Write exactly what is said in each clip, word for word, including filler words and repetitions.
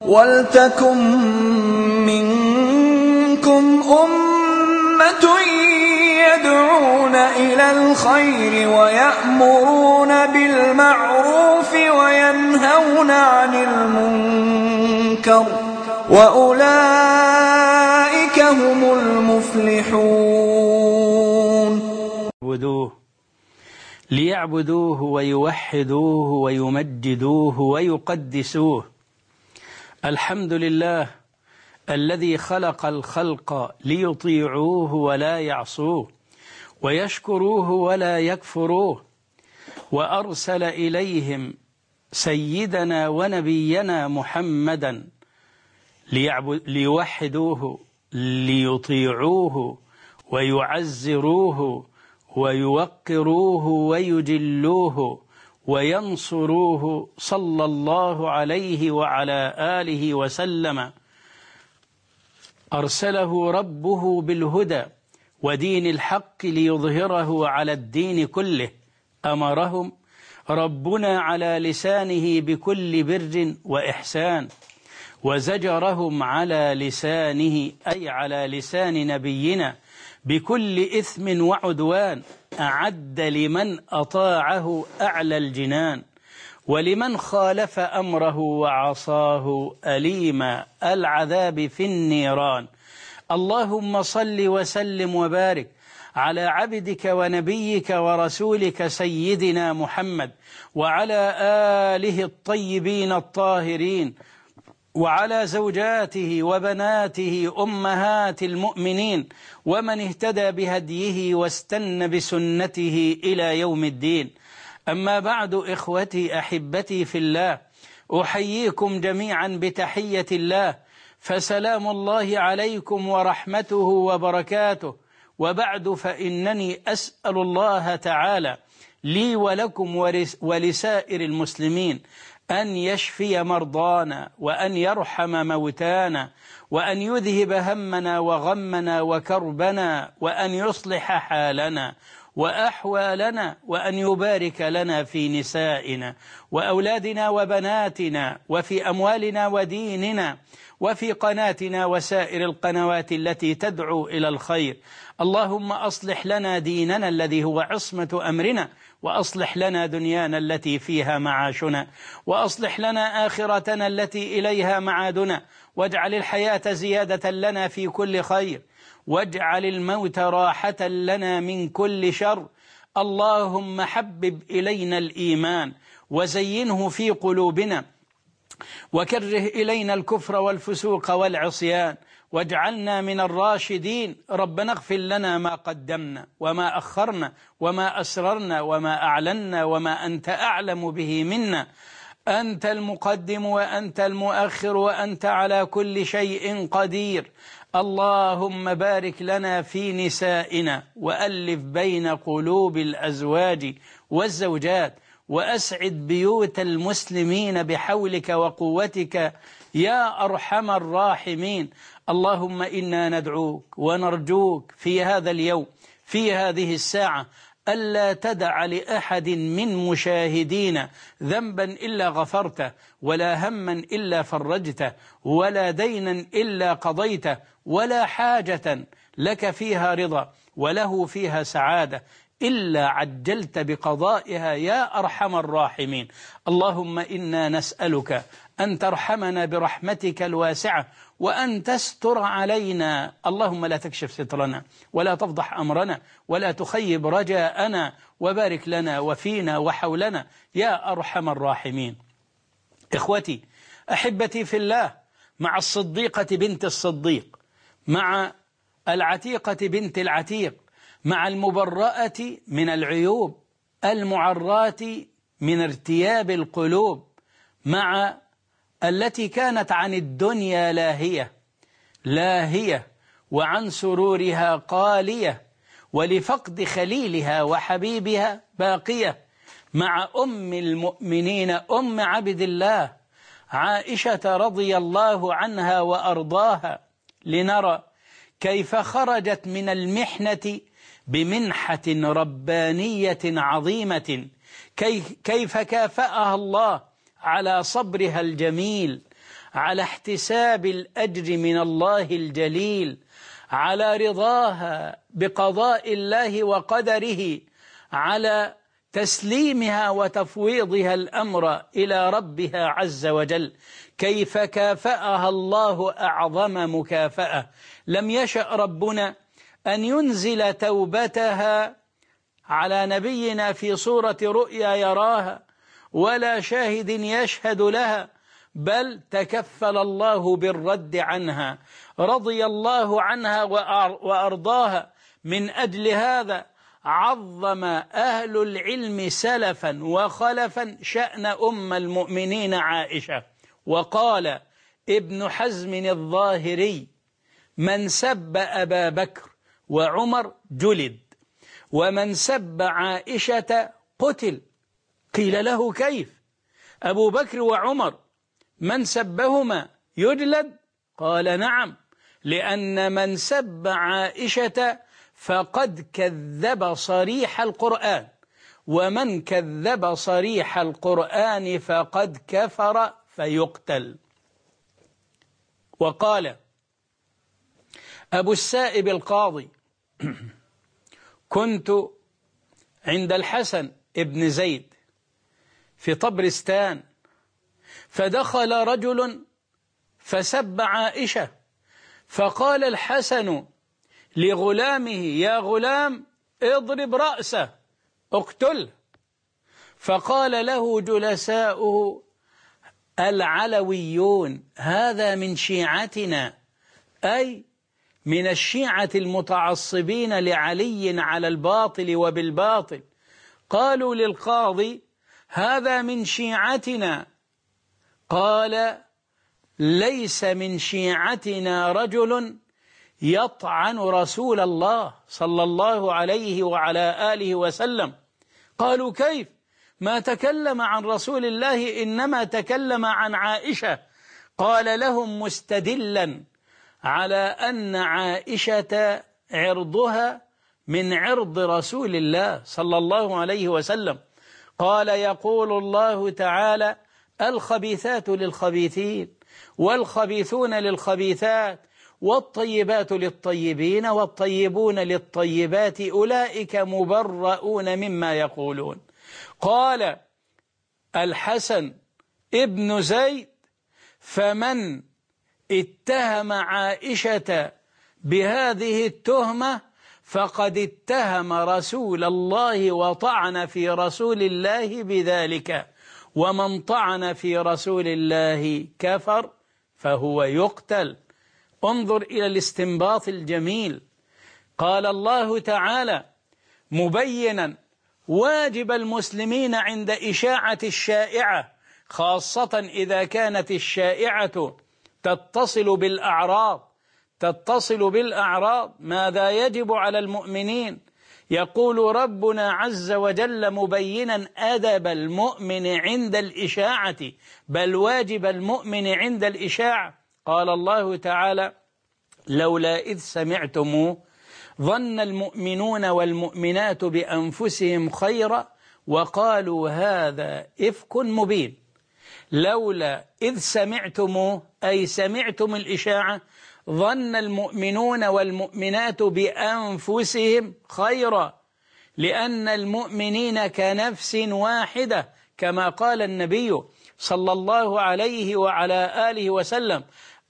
وَلْتَكُن مِّنكُمْ أُمَّةٌ يَدْعُونَ إِلَى الْخَيْرِ وَيَأْمُرُونَ بِالْمَعْرُوفِ وَيَنْهَوْنَ عَنِ الْمُنكَرِ وَأُولَئِكَ هُمُ الْمُفْلِحُونَ. ليعبدوه ويوحدوه ويمجدوه ويقدسوه. الحمد لله الذي خلق الخلق ليطيعوه ولا يعصوه، ويشكروه ولا يكفروه، وأرسل إليهم سيدنا ونبينا محمدا ليوحدوه ليطيعوه ويعزروه ويوقروه ويجلوه وينصروه صلى الله عليه وعلى آله وسلم. أرسله ربه بالهدى ودين الحق ليظهره على الدين كله. أمرهم ربنا على لسانه بكل بر وإحسان، وزجرهم على لسانه أي على لسان نبينا بكل إثم وعدوان. أعد لمن أطاعه أعلى الجنان، ولمن خالف أمره وعصاه أليم العذاب في النيران. اللهم صل وسلم وبارك على عبدك ونبيك ورسولك سيدنا محمد، وعلى آله الطيبين الطاهرين، وعلى زوجاته وبناته أمهات المؤمنين، ومن اهتدى بهديه واستنى بسنته إلى يوم الدين. أما بعد، إخوتي أحبتي في الله، أحييكم جميعا بتحية الله، فسلام الله عليكم ورحمته وبركاته. وبعد، فإنني أسأل الله تعالى لي ولكم ولسائر المسلمين أن يشفي مرضانا، وأن يرحم موتانا، وأن يذهب همنا وغمنا وكربنا، وأن يصلح حالنا وأحوالنا، وأن يبارك لنا في نسائنا وأولادنا وبناتنا، وفي أموالنا وديننا، وفي قناتنا وسائر القنوات التي تدعو إلى الخير. اللهم أصلح لنا ديننا الذي هو عصمة أمرنا، وأصلح لنا دنيانا التي فيها معاشنا، وأصلح لنا آخرتنا التي إليها معادنا، واجعل الحياة زيادة لنا في كل خير، واجعل الموت راحة لنا من كل شر. اللهم حبب إلينا الإيمان وزينه في قلوبنا، وكره إلينا الكفر والفسوق والعصيان، واجعلنا من الراشدين. ربنا اغفر لنا ما قدمنا وما أخرنا وما أسررنا وما أعلنا وما أنت أعلم به منا. أنت المقدم وأنت المؤخر وأنت على كل شيء قدير. اللهم بارك لنا في نسائنا، وألف بين قلوب الأزواج والزوجات، وأسعد بيوت المسلمين بحولك وقوتك يا أرحم الراحمين. اللهم إنا ندعوك ونرجوك في هذا اليوم، في هذه الساعة، ألا تدع لأحد من مشاهدينا ذنبا إلا غفرته، ولا هما إلا فرجته، ولا دينا إلا قضيته، ولا حاجة لك فيها رضا وله فيها سعادة إلا عجلت بقضائها يا أرحم الراحمين. اللهم إنا نسألك أن ترحمنا برحمتك الواسعة، وأن تستر علينا. اللهم لا تكشف سترنا، ولا تفضح أمرنا، ولا تخيب رجاءنا، وبارك لنا وفينا وحولنا يا أرحم الراحمين. إخوتي أحبتي في الله، مع الصديقة بنت الصديق، مع العتيقة بنت العتيق، مع المبرأة من العيوب، المعرات من ارتياب القلوب، مع التي كانت عن الدنيا لاهية لاهية وعن سرورها قالية، ولفقد خليلها وحبيبها باقية، مع أم المؤمنين أم عبد الله عائشة رضي الله عنها وأرضاها، لنرى كيف خرجت من المحنة بمنحة ربانية عظيمة، كيف كافأها الله على صبرها الجميل، على احتساب الأجر من الله الجليل، على رضاها بقضاء الله وقدره، على تسليمها وتفويضها الأمر إلى ربها عز وجل. كيف كافأها الله أعظم مكافأة. لم يشأ ربنا أن ينزل توبتها على نبينا في صورة رؤيا يراها ولا شاهد يشهد لها، بل تكفل الله بالرد عنها، رضي الله عنها وأرضاها. من أجل هذا عظم أهل العلم سلفا وخلفا شأن أم المؤمنين عائشة. وقال ابن حزم الظاهري: من سب أبا بكر وعمر جلد، ومن سب عائشة قتل. قيل له: كيف؟ أبو بكر وعمر من سبهما يجلد؟ قال: نعم، لأن من سب عائشة فقد كذب صريح القرآن، ومن كذب صريح القرآن فقد كفر فيقتل. وقال أبو السائب القاضي: كنت عند الحسن ابن زيد في طبرستان، فدخل رجل فسب عائشة، فقال الحسن لغلامه: يا غلام اضرب رأسه اقتله. فقال له جلساؤه العلويون: هذا من شيعتنا، أي من الشيعة المتعصبين لعلي على الباطل وبالباطل. قالوا للقاضي: هذا من شيعتنا. قال: ليس من شيعتنا رجل يطعن رسول الله صلى الله عليه وعلى آله وسلم. قالوا: كيف؟ ما تكلم عن رسول الله، إنما تكلم عن عائشة. قال لهم مستدلا على أن عائشة عرضها من عرض رسول الله صلى الله عليه وسلم. قال: يقول الله تعالى: الخبيثات للخبيثين والخبيثون للخبيثات والطيبات للطيبين والطيبون للطيبات أولئك مبرؤون مما يقولون. قال الحسن ابن زيد: فمن اتهم عائشة بهذه التهمة فقد اتهم رسول الله وطعن في رسول الله بذلك، ومن طعن في رسول الله كفر فهو يقتل. انظر إلى الاستنباط الجميل. قال الله تعالى مبينا واجب المسلمين عند إشاعة الشائعة، خاصة إذا كانت الشائعة تتصل بالأعراض تتصل بالأعراض ماذا يجب على المؤمنين؟ يقول ربنا عز وجل مبينا أدب المؤمن عند الإشاعة، بل واجب المؤمن عند الإشاعة. قال الله تعالى: لولا إذ سمعتموه ظن المؤمنون والمؤمنات بأنفسهم خيرا وقالوا هذا إفك مبين. لولا إذ سمعتموه أي سمعتم الإشاعة، ظن المؤمنون والمؤمنات بأنفسهم خيرا، لأن المؤمنين كنفس واحدة، كما قال النبي صلى الله عليه وعلى آله وسلم: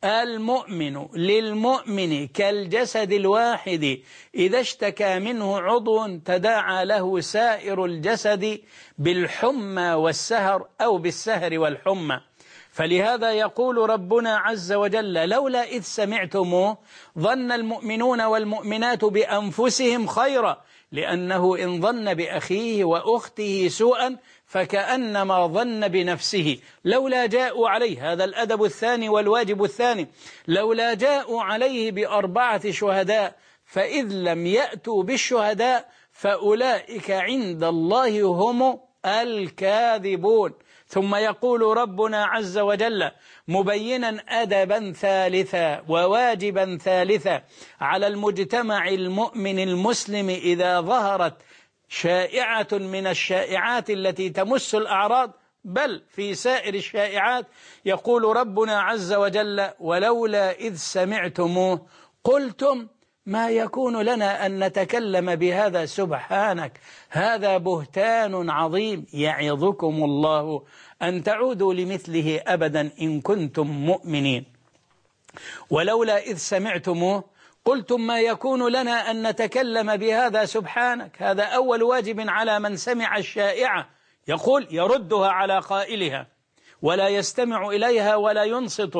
المؤمن للمؤمن كالجسد الواحد إذا اشتكى منه عضو تداعى له سائر الجسد بالحمى والسهر أو بالسهر والحمى. فلهذا يقول ربنا عز وجل: لولا إذ سمعتموه ظن المؤمنون والمؤمنات بأنفسهم خيرا، لأنه إن ظن بأخيه وأخته سوءا فكأنما ظن بنفسه. لولا جاءوا عليه، هذا الأدب الثاني والواجب الثاني، لولا جاءوا عليه بأربعة شهداء فإذ لم يأتوا بالشهداء فأولئك عند الله هم الكاذبون. ثم يقول ربنا عز وجل مبينا أدبا ثالثا وواجبا ثالثا على المجتمع المؤمن المسلم إذا ظهرت شائعة من الشائعات التي تمس الأعراض: بل في سائر الشائعات يقول ربنا عز وجل: ولولا إذ سمعتموه قلتم ما يكون لنا أن نتكلم بهذا سبحانك هذا بهتان عظيم يعظكم الله أن تعودوا لمثله أبدا إن كنتم مؤمنين. ولولا إذ سمعتموه قلتم ما يكون لنا أن نتكلم بهذا سبحانك. هذا أول واجب على من سمع الشائعة، يقول يردها على قائلها ولا يستمع إليها ولا ينصت.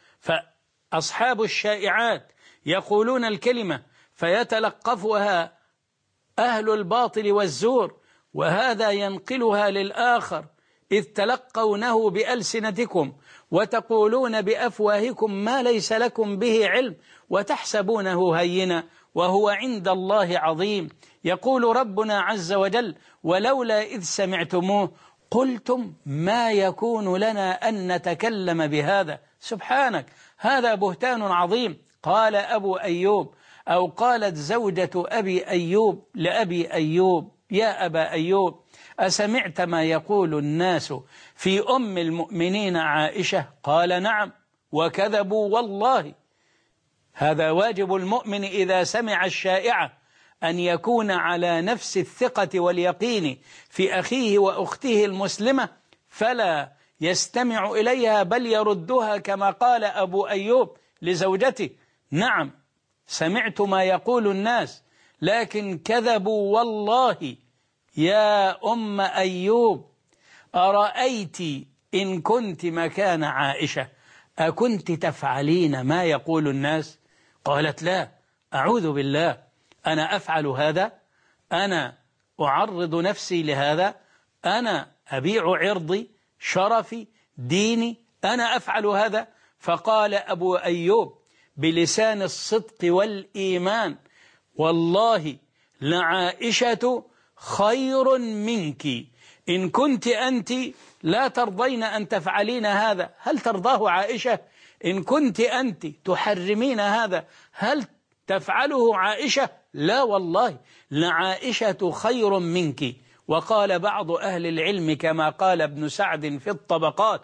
فأصحاب الشائعات يقولون الكلمة فيتلقفها أهل الباطل والزور، وهذا ينقلها للآخر: إذ تلقونه بألسنتكم وتقولون بأفواهكم ما ليس لكم به علم وتحسبونه هينا وهو عند الله عظيم. يقول ربنا عز وجل: ولولا إذ سمعتموه قلتم ما يكون لنا أن نتكلم بهذا سبحانك هذا بهتان عظيم. قال أبو أيوب أو قالت زوجة أبي أيوب لأبي أيوب: يا أبا أيوب أسمعت ما يقول الناس في أم المؤمنين عائشة؟ قال: نعم وكذبوا والله. هذا واجب المؤمن إذا سمع الشائعة أن يكون على نفس الثقة واليقين في أخيه وأخته المسلمة، فلا يستمع إليها بل يردها كما قال أبو أيوب لزوجته: نعم سمعت ما يقول الناس لكن كذبوا والله. يا أم أيوب أرأيت إن كنت مكان عائشة أكنت تفعلين ما يقول الناس؟ قالت: لا أعوذ بالله، أنا أفعل هذا؟ أنا أعرض نفسي لهذا؟ أنا أبيع عرضي شرفي ديني؟ أنا أفعل هذا؟ فقال أبو أيوب بلسان الصدق والإيمان: والله لعائشة خير منك، إن كنت أنت لا ترضين أن تفعلين هذا هل ترضاه عائشة؟ إن كنت أنت تحرمين هذا هل تفعله عائشة؟ لا والله لعائشة خير منك. وقال بعض أهل العلم كما قال ابن سعد في الطبقات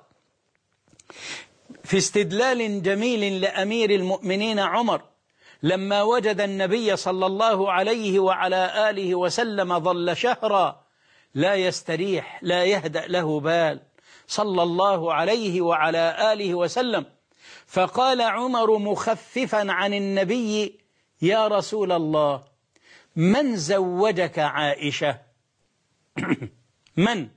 في استدلال جميل لأمير المؤمنين عمر لما وجد النبي صلى الله عليه وعلى آله وسلم ظل شهرا لا يستريح لا يهدأ له بال صلى الله عليه وعلى آله وسلم، فقال عمر مخففا عن النبي: يا رسول الله من زوجك عائشة؟ من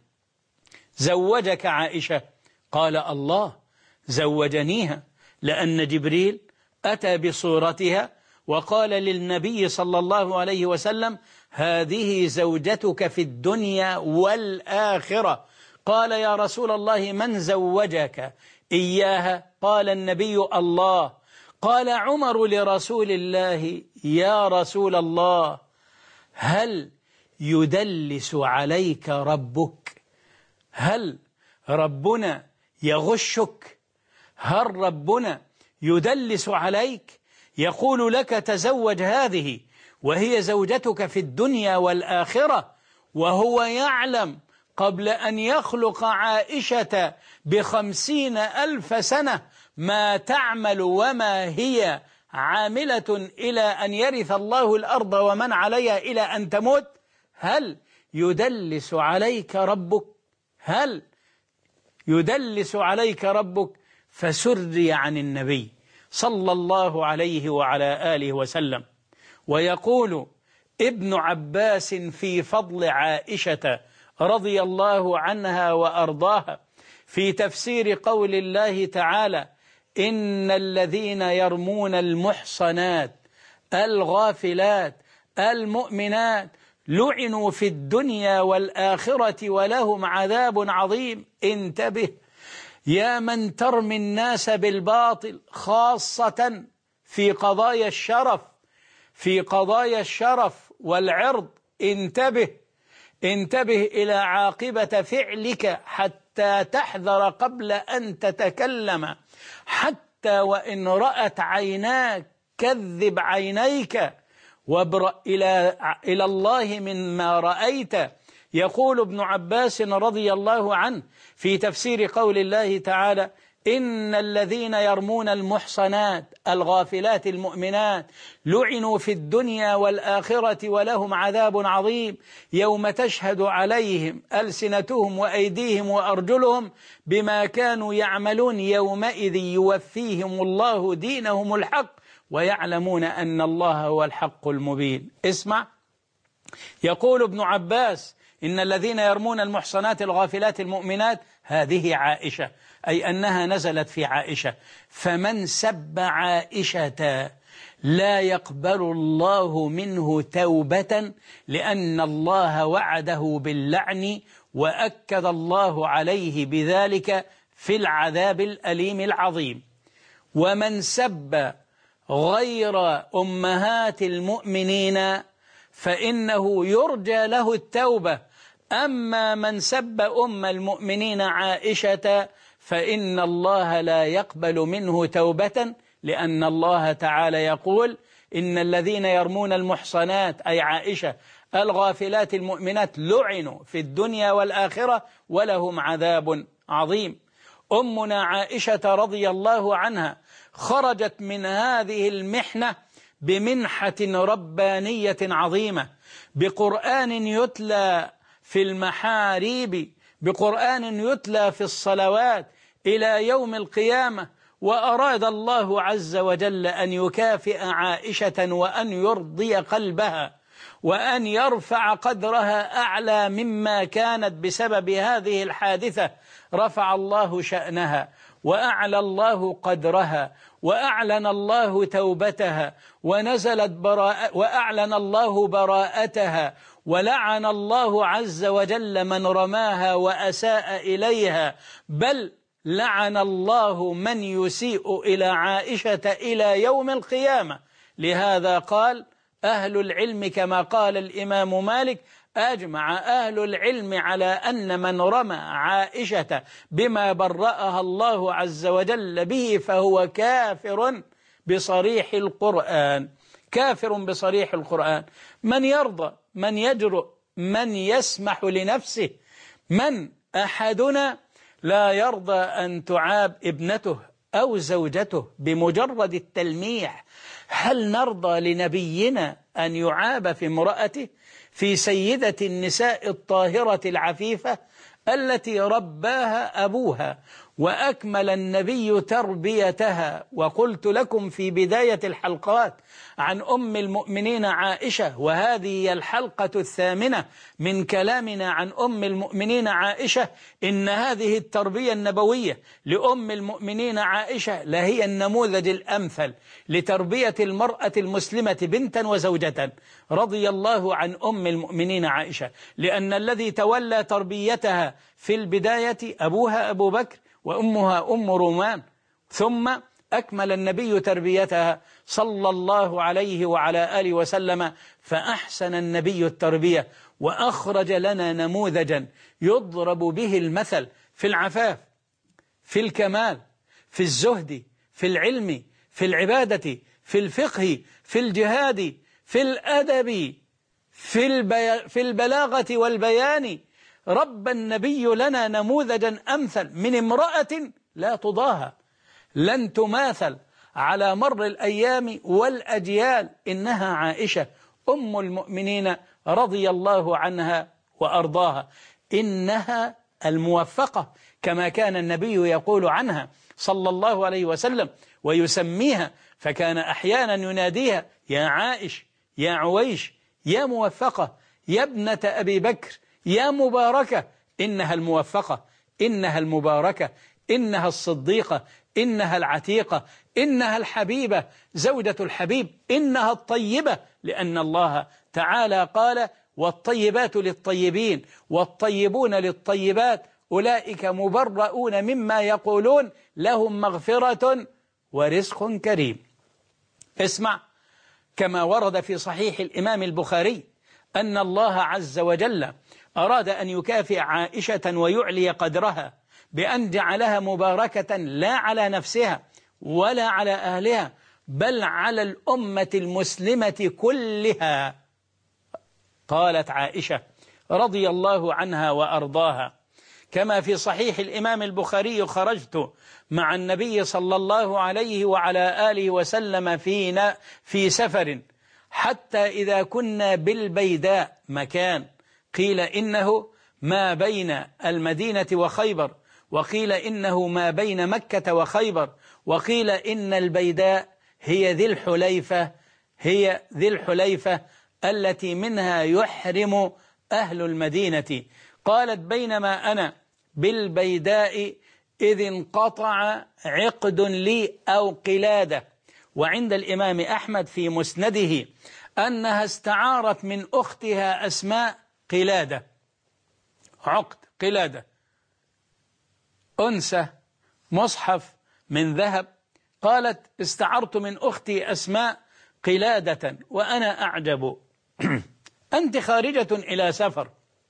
زوجك عائشة؟ قال: الله زوجنيها، لأن جبريل أتى بصورتها وقال للنبي صلى الله عليه وسلم: هذه زوجتك في الدنيا والآخرة. قال: يا رسول الله من زوجك إياها؟ قال النبي: الله. قال عمر لرسول الله: يا رسول الله هل يدلس عليك ربك؟ هل ربنا يغشك؟ هل ربنا يدلس عليك؟ يقول لك تزوج هذه وهي زوجتك في الدنيا والآخرة، وهو يعلم قبل أن يخلق عائشة بخمسين ألف سنة ما تعمل وما هي عاملة إلى أن يرث الله الأرض ومن عليها إلى أن تموت. هل يدلس عليك ربك؟ هل يدلس عليك ربك؟ فسري عن النبي صلى الله عليه وعلى آله وسلم. ويقول ابن عباس في فضل عائشة رضي الله عنها وأرضاها في تفسير قول الله تعالى: إن الذين يرمون المحصنات الغافلات المؤمنات لعنوا في الدنيا والآخرة ولهم عذاب عظيم. انتبه يا من ترمي الناس بالباطل، خاصة في قضايا الشرف في قضايا الشرف والعرض. انتبه انتبه إلى عاقبة فعلك حتى تحذر قبل أن تتكلم، حتى وإن رأت عيناك كذب عينيك وابرأ إلى إلى الله مما رأيت. يقول ابن عباس رضي الله عنه في تفسير قول الله تعالى: إن الذين يرمون المحصنات الغافلات المؤمنات لعنوا في الدنيا والآخرة ولهم عذاب عظيم يوم تشهد عليهم ألسنتهم وأيديهم وأرجلهم بما كانوا يعملون يومئذ يوفيهم الله دينهم الحق ويعلمون أن الله هو الحق المبين. اسمع، يقول ابن عباس: إن الذين يرمون المحصنات الغافلات المؤمنات، هذه عائشة، أي أنها نزلت في عائشة. فمن سب عائشة لا يقبل الله منه توبة، لأن الله وعده باللعن وأكد الله عليه بذلك في العذاب الأليم العظيم. ومن سب غير أمهات المؤمنين فإنه يرجى له التوبة، أما من سب أم المؤمنين عائشة فإن الله لا يقبل منه توبة، لأن الله تعالى يقول: إن الذين يرمون المحصنات أي عائشة الغافلات المؤمنات لعنوا في الدنيا والآخرة ولهم عذاب عظيم. أمنا عائشة رضي الله عنها خرجت من هذه المحنة بمنحة ربانية عظيمة، بقرآن يتلى في المحاريب، بقرآن يتلى في الصلوات إلى يوم القيامة. وأراد الله عز وجل أن يكافئ عائشة وأن يرضي قلبها وأن يرفع قدرها أعلى مما كانت بسبب هذه الحادثة. رفع الله شأنها وأعلى الله قدرها وأعلن الله توبتها ونزلت براءة وأعلن الله براءتها، ولعن الله عز وجل من رماها وأساء إليها، بل لعن الله من يسيء إلى عائشة إلى يوم القيامة. لهذا قال أهل العلم كما قال الإمام مالك: أجمع أهل العلم على أن من رمى عائشة بما برأها الله عز وجل به فهو كافر بصريح القرآن، كافر بصريح القرآن. من يرضى، من يجرؤ، من يسمح لنفسه؟ من أحدنا لا يرضى أن تعاب ابنته أو زوجته بمجرد التلميح؟ هل نرضى لنبينا أن يعاب في امرأته، في سيدة النساء الطاهرة العفيفة التي رباها أبوها وأكمل النبي تربيتها؟ وقلت لكم في بداية الحلقات عن أم المؤمنين عائشة، وهذه هي الحلقة الثامنة من كلامنا عن أم المؤمنين عائشة، إن هذه التربية النبوية لأم المؤمنين عائشة لهي النموذج الأمثل لتربية المرأة المسلمة بنتا وزوجة، رضي الله عن أم المؤمنين عائشة، لأن الذي تولى تربيتها في البداية أبوها أبو بكر وأمها أم رومان، ثم أكمل النبي تربيتها صلى الله عليه وعلى آله وسلم، فأحسن النبي التربية وأخرج لنا نموذجا يضرب به المثل في العفاف، في الكمال، في الزهد، في العلم، في العبادة، في الفقه، في الجهاد، في الأدب، في, البي... في البلاغة والبيان. رب النبي لنا نموذجا أمثل من امرأة لا تضاهى، لن تماثل على مر الأيام والأجيال، إنها عائشة أم المؤمنين رضي الله عنها وأرضاها، إنها الموفقة كما كان النبي يقول عنها صلى الله عليه وسلم ويسميها، فكان أحيانا يناديها: يا عائش، يا عويش، يا موفقة، يا ابنة أبي بكر، يا مباركة. إنها الموفقة، إنها المباركة، إنها الصديقة، إنها العتيقة، إنها الحبيبة، زوجة الحبيب، إنها الطيبة، لأن الله تعالى قال: والطيبات للطيبين والطيبون للطيبات أولئك مبرؤون مما يقولون لهم مغفرة ورزق كريم. اسمع، كما ورد في صحيح الإمام البخاري أن الله عز وجل أراد أن يكافئ عائشة ويعلي قدرها بأن جعلها مباركة لا على نفسها ولا على أهلها، بل على الأمة المسلمة كلها. قالت عائشة رضي الله عنها وأرضاها. كما في صحيح الإمام البخاري: خرجت مع النبي صلى الله عليه وعلى آله وسلم فينا في سفر حتى إذا كنا بالبيداء، مكان قيل إنه ما بين المدينة وخيبر، وقيل إنه ما بين مكة وخيبر، وقيل إن البيداء هي ذي الحليفة هي ذي الحليفة التي منها يحرم أهل المدينة. قالت: بينما أنا بالبيداء إذ انقطع عقد لي أو قلادة. وعند الإمام أحمد في مسنده أنها استعارت من أختها أسماء قلادة، عقد قلادة، أنثى مصحف من ذهب. قالت: استعرت من أختي أسماء قلادة وأنا أعجب. أنت خارجة إلى سفر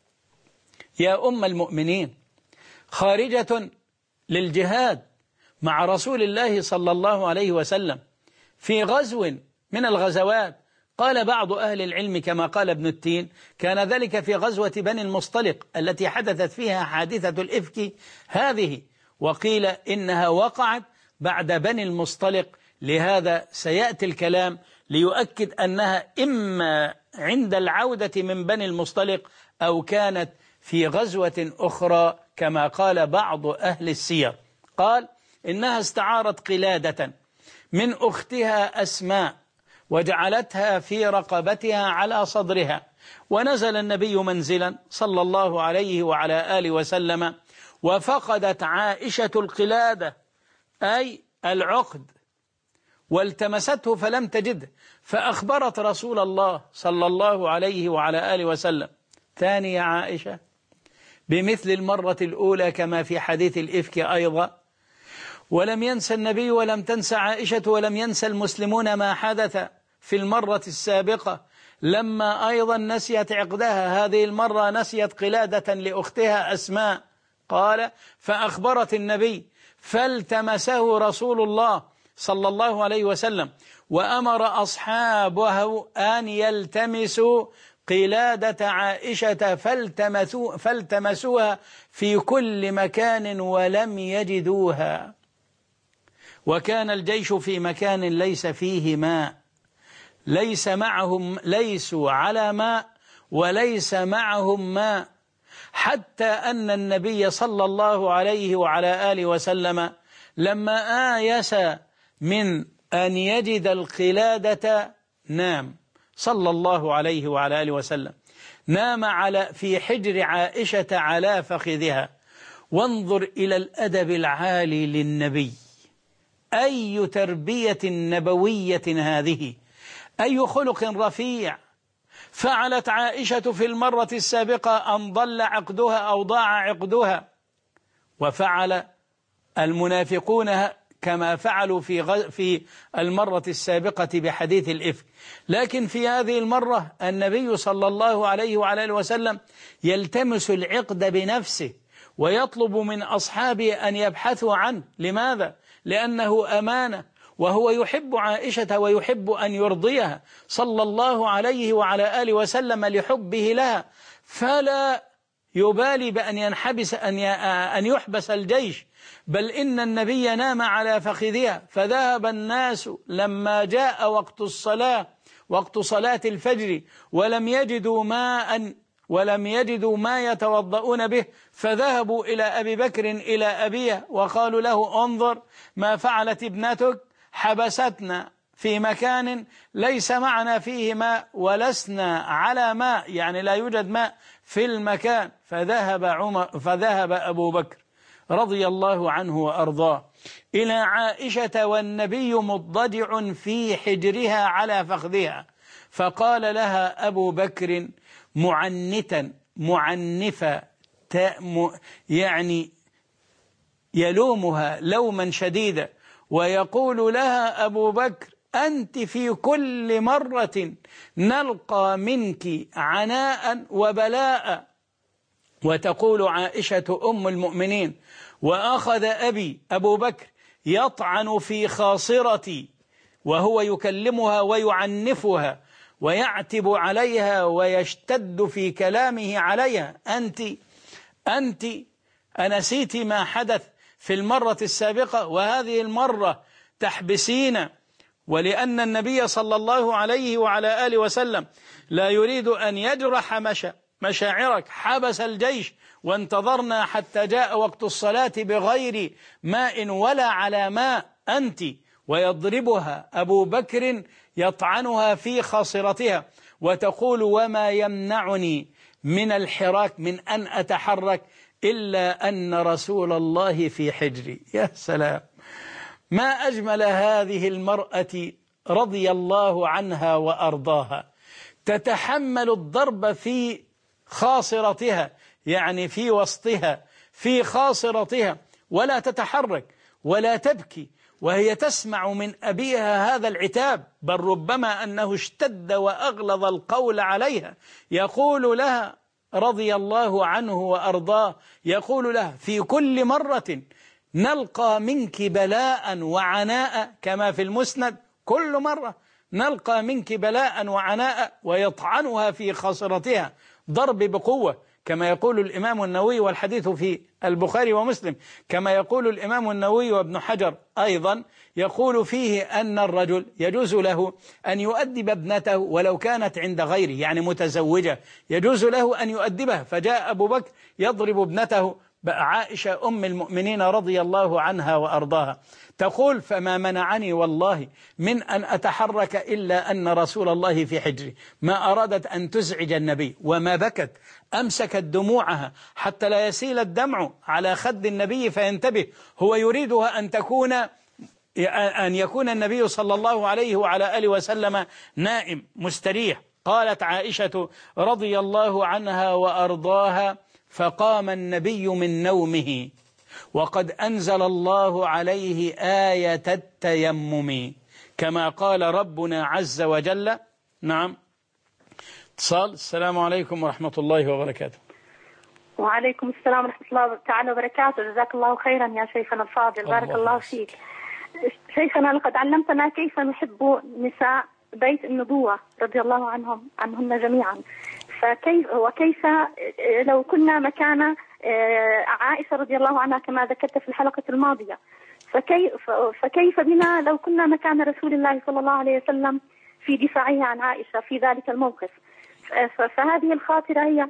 يا أم المؤمنين، خارجة للجهاد مع رسول الله صلى الله عليه وسلم في غزو من الغزوات. قال بعض أهل العلم كما قال ابن التين: كان ذلك في غزوة بني المصطلق التي حدثت فيها حادثة الإفك هذه، وقيل إنها وقعت بعد بني المصطلق. لهذا سيأتي الكلام ليؤكد أنها إما عند العودة من بني المصطلق أو كانت في غزوة أخرى كما قال بعض أهل السير. قال: إنها استعارت قلادة من أختها أسماء وجعلتها في رقبتها على صدرها، ونزل النبي منزلا صلى الله عليه وعلى آله وسلم، وفقدت عائشة القلادة أي العقد والتمسته فلم تجده، فأخبرت رسول الله صلى الله عليه وعلى آله وسلم: ثاني يا عائشة، بمثل المرة الأولى كما في حديث الإفك أيضا. ولم ينسى النبي ولم تنسى عائشة ولم ينسى المسلمون ما حدث في المرة السابقة لما أيضا نسيت عقدها، هذه المرة نسيت قلادة لأختها أسماء. قال: فأخبرت النبي فالتمسه رسول الله صلى الله عليه وسلم وأمر أصحابه أن يلتمسوا قلادة عائشة فالتمسوا فالتمسوها في كل مكان ولم يجدوها. وكان الجيش في مكان ليس فيه ماء، ليس معهم ليسوا على ماء وليس معهم ماء، حتى أن النبي صلى الله عليه وعلى آله وسلم لما آيس من أن يجد القلادة نام صلى الله عليه وعلى آله وسلم، نام على في حجر عائشة على فخذها. وانظر إلى الأدب العالي للنبي، أي تربية نبوية هذه، أي خلق رفيع. فعلت عائشة في المرة السابقة أن ضل عقدها أو ضاع عقدها، وفعل المنافقون كما فعلوا في غ... في المرة السابقة بحديث الإفك. لكن في هذه المرة النبي صلى الله عليه وعلى آله وسلم يلتمس العقد بنفسه ويطلب من أصحابه أن يبحثوا عنه. لماذا؟ لأنه أمانة، وهو يحب عائشة ويحب أن يرضيها صلى الله عليه وعلى آله وسلم لحبه لها، فلا يبالي بأن ينحبس أن أن يحبس الجيش، بل إن النبي نام على فخذها. فذهب الناس لما جاء وقت الصلاة وقت صلاة الفجر ولم يجدوا ماء ولم يجدوا ما يتوضؤون به، فذهبوا إلى أبي بكر إلى أبيه وقالوا له: انظر ما فعلت ابنتك، حبستنا في مكان ليس معنا فيه ماء ولسنا على ماء، يعني لا يوجد ماء في المكان. فذهب عمر فذهب أبو بكر رضي الله عنه وأرضاه إلى عائشة والنبي مضطجع في حجرها على فخذها، فقال لها أبو بكر معنتا معنفا يعني يلومها لوما شديدا، ويقول لها أبو بكر: أنت في كل مرة نلقى منك عناء وبلاء. وتقول عائشة أم المؤمنين: وأخذ أبي أبو بكر يطعن في خاصرتي، وهو يكلمها ويعنفها ويعتب عليها ويشتد في كلامه عليها. أنت أنت أنسيت ما حدث في المرة السابقة وهذه المرة تحبسين؟ ولأن النبي صلى الله عليه وعلى آله وسلم لا يريد أن يجرح مشا مشاعرك حبس الجيش وانتظرنا حتى جاء وقت الصلاة بغير ماء ولا على ماء أنت، ويضربها أبو بكر يطعنها في خاصرتها وتقول وما يمنعني من الحراك من أن أتحرك إلا أن رسول الله في حجري. يا سلام، ما أجمل هذه المرأة رضي الله عنها وأرضاها، تتحمل الضرب في خاصرتها، يعني في وسطها في خاصرتها، ولا تتحرك ولا تبكي وهي تسمع من أبيها هذا العتاب، بل ربما أنه اشتد وأغلظ القول عليها. يقول لها رضي الله عنه وأرضاه، يقول لها في كل مرة نلقى منك بلاء وعناء كما في المسند، كل مرة نلقى منك بلاء وعناء، ويطعنها في خاصرتها ضرب بقوة كما يقول الإمام النووي، والحديث في البخاري ومسلم، كما يقول الإمام النووي وابن حجر أيضا يقول فيه أن الرجل يجوز له أن يؤدب ابنته ولو كانت عند غيره، يعني متزوجة يجوز له أن يؤدبها. فجاء أبو بكر يضرب ابنته عائشة أم المؤمنين رضي الله عنها وأرضاها، تقول فما منعني والله من أن أتحرك إلا أن رسول الله في حجري، ما أرادت أن تزعج النبي وما بكت، أمسكت دموعها حتى لا يسيل الدمع على خد النبي فينتبه، هو يريدها أن تكون أن يكون النبي صلى الله عليه وعلى آله وسلم نائم مستريح. قالت عائشة رضي الله عنها وأرضاها فقام النبي من نومه وقد أنزل الله عليه آية التيمم كما قال ربنا عز وجل. نعم، اتصال. السلام عليكم ورحمة الله وبركاته. وعليكم السلام ورحمة الله تعالى وبركاته. جزاك الله خيرا يا شيخنا الفاضل، بارك الله, الله فيك. شيخنا لقد علمتنا كيف نحب نساء بيت النبوة رضي الله عنهم عنهن جميعا، فكيف وكيف لو كنا مكان عائشة رضي الله عنها كما ذكرت في الحلقة الماضية، فكيف فكيف بنا لو كنا مكان رسول الله صلى الله عليه وسلم في دفاعه عن عائشة في ذلك الموقف. فهذه الخاطرة هي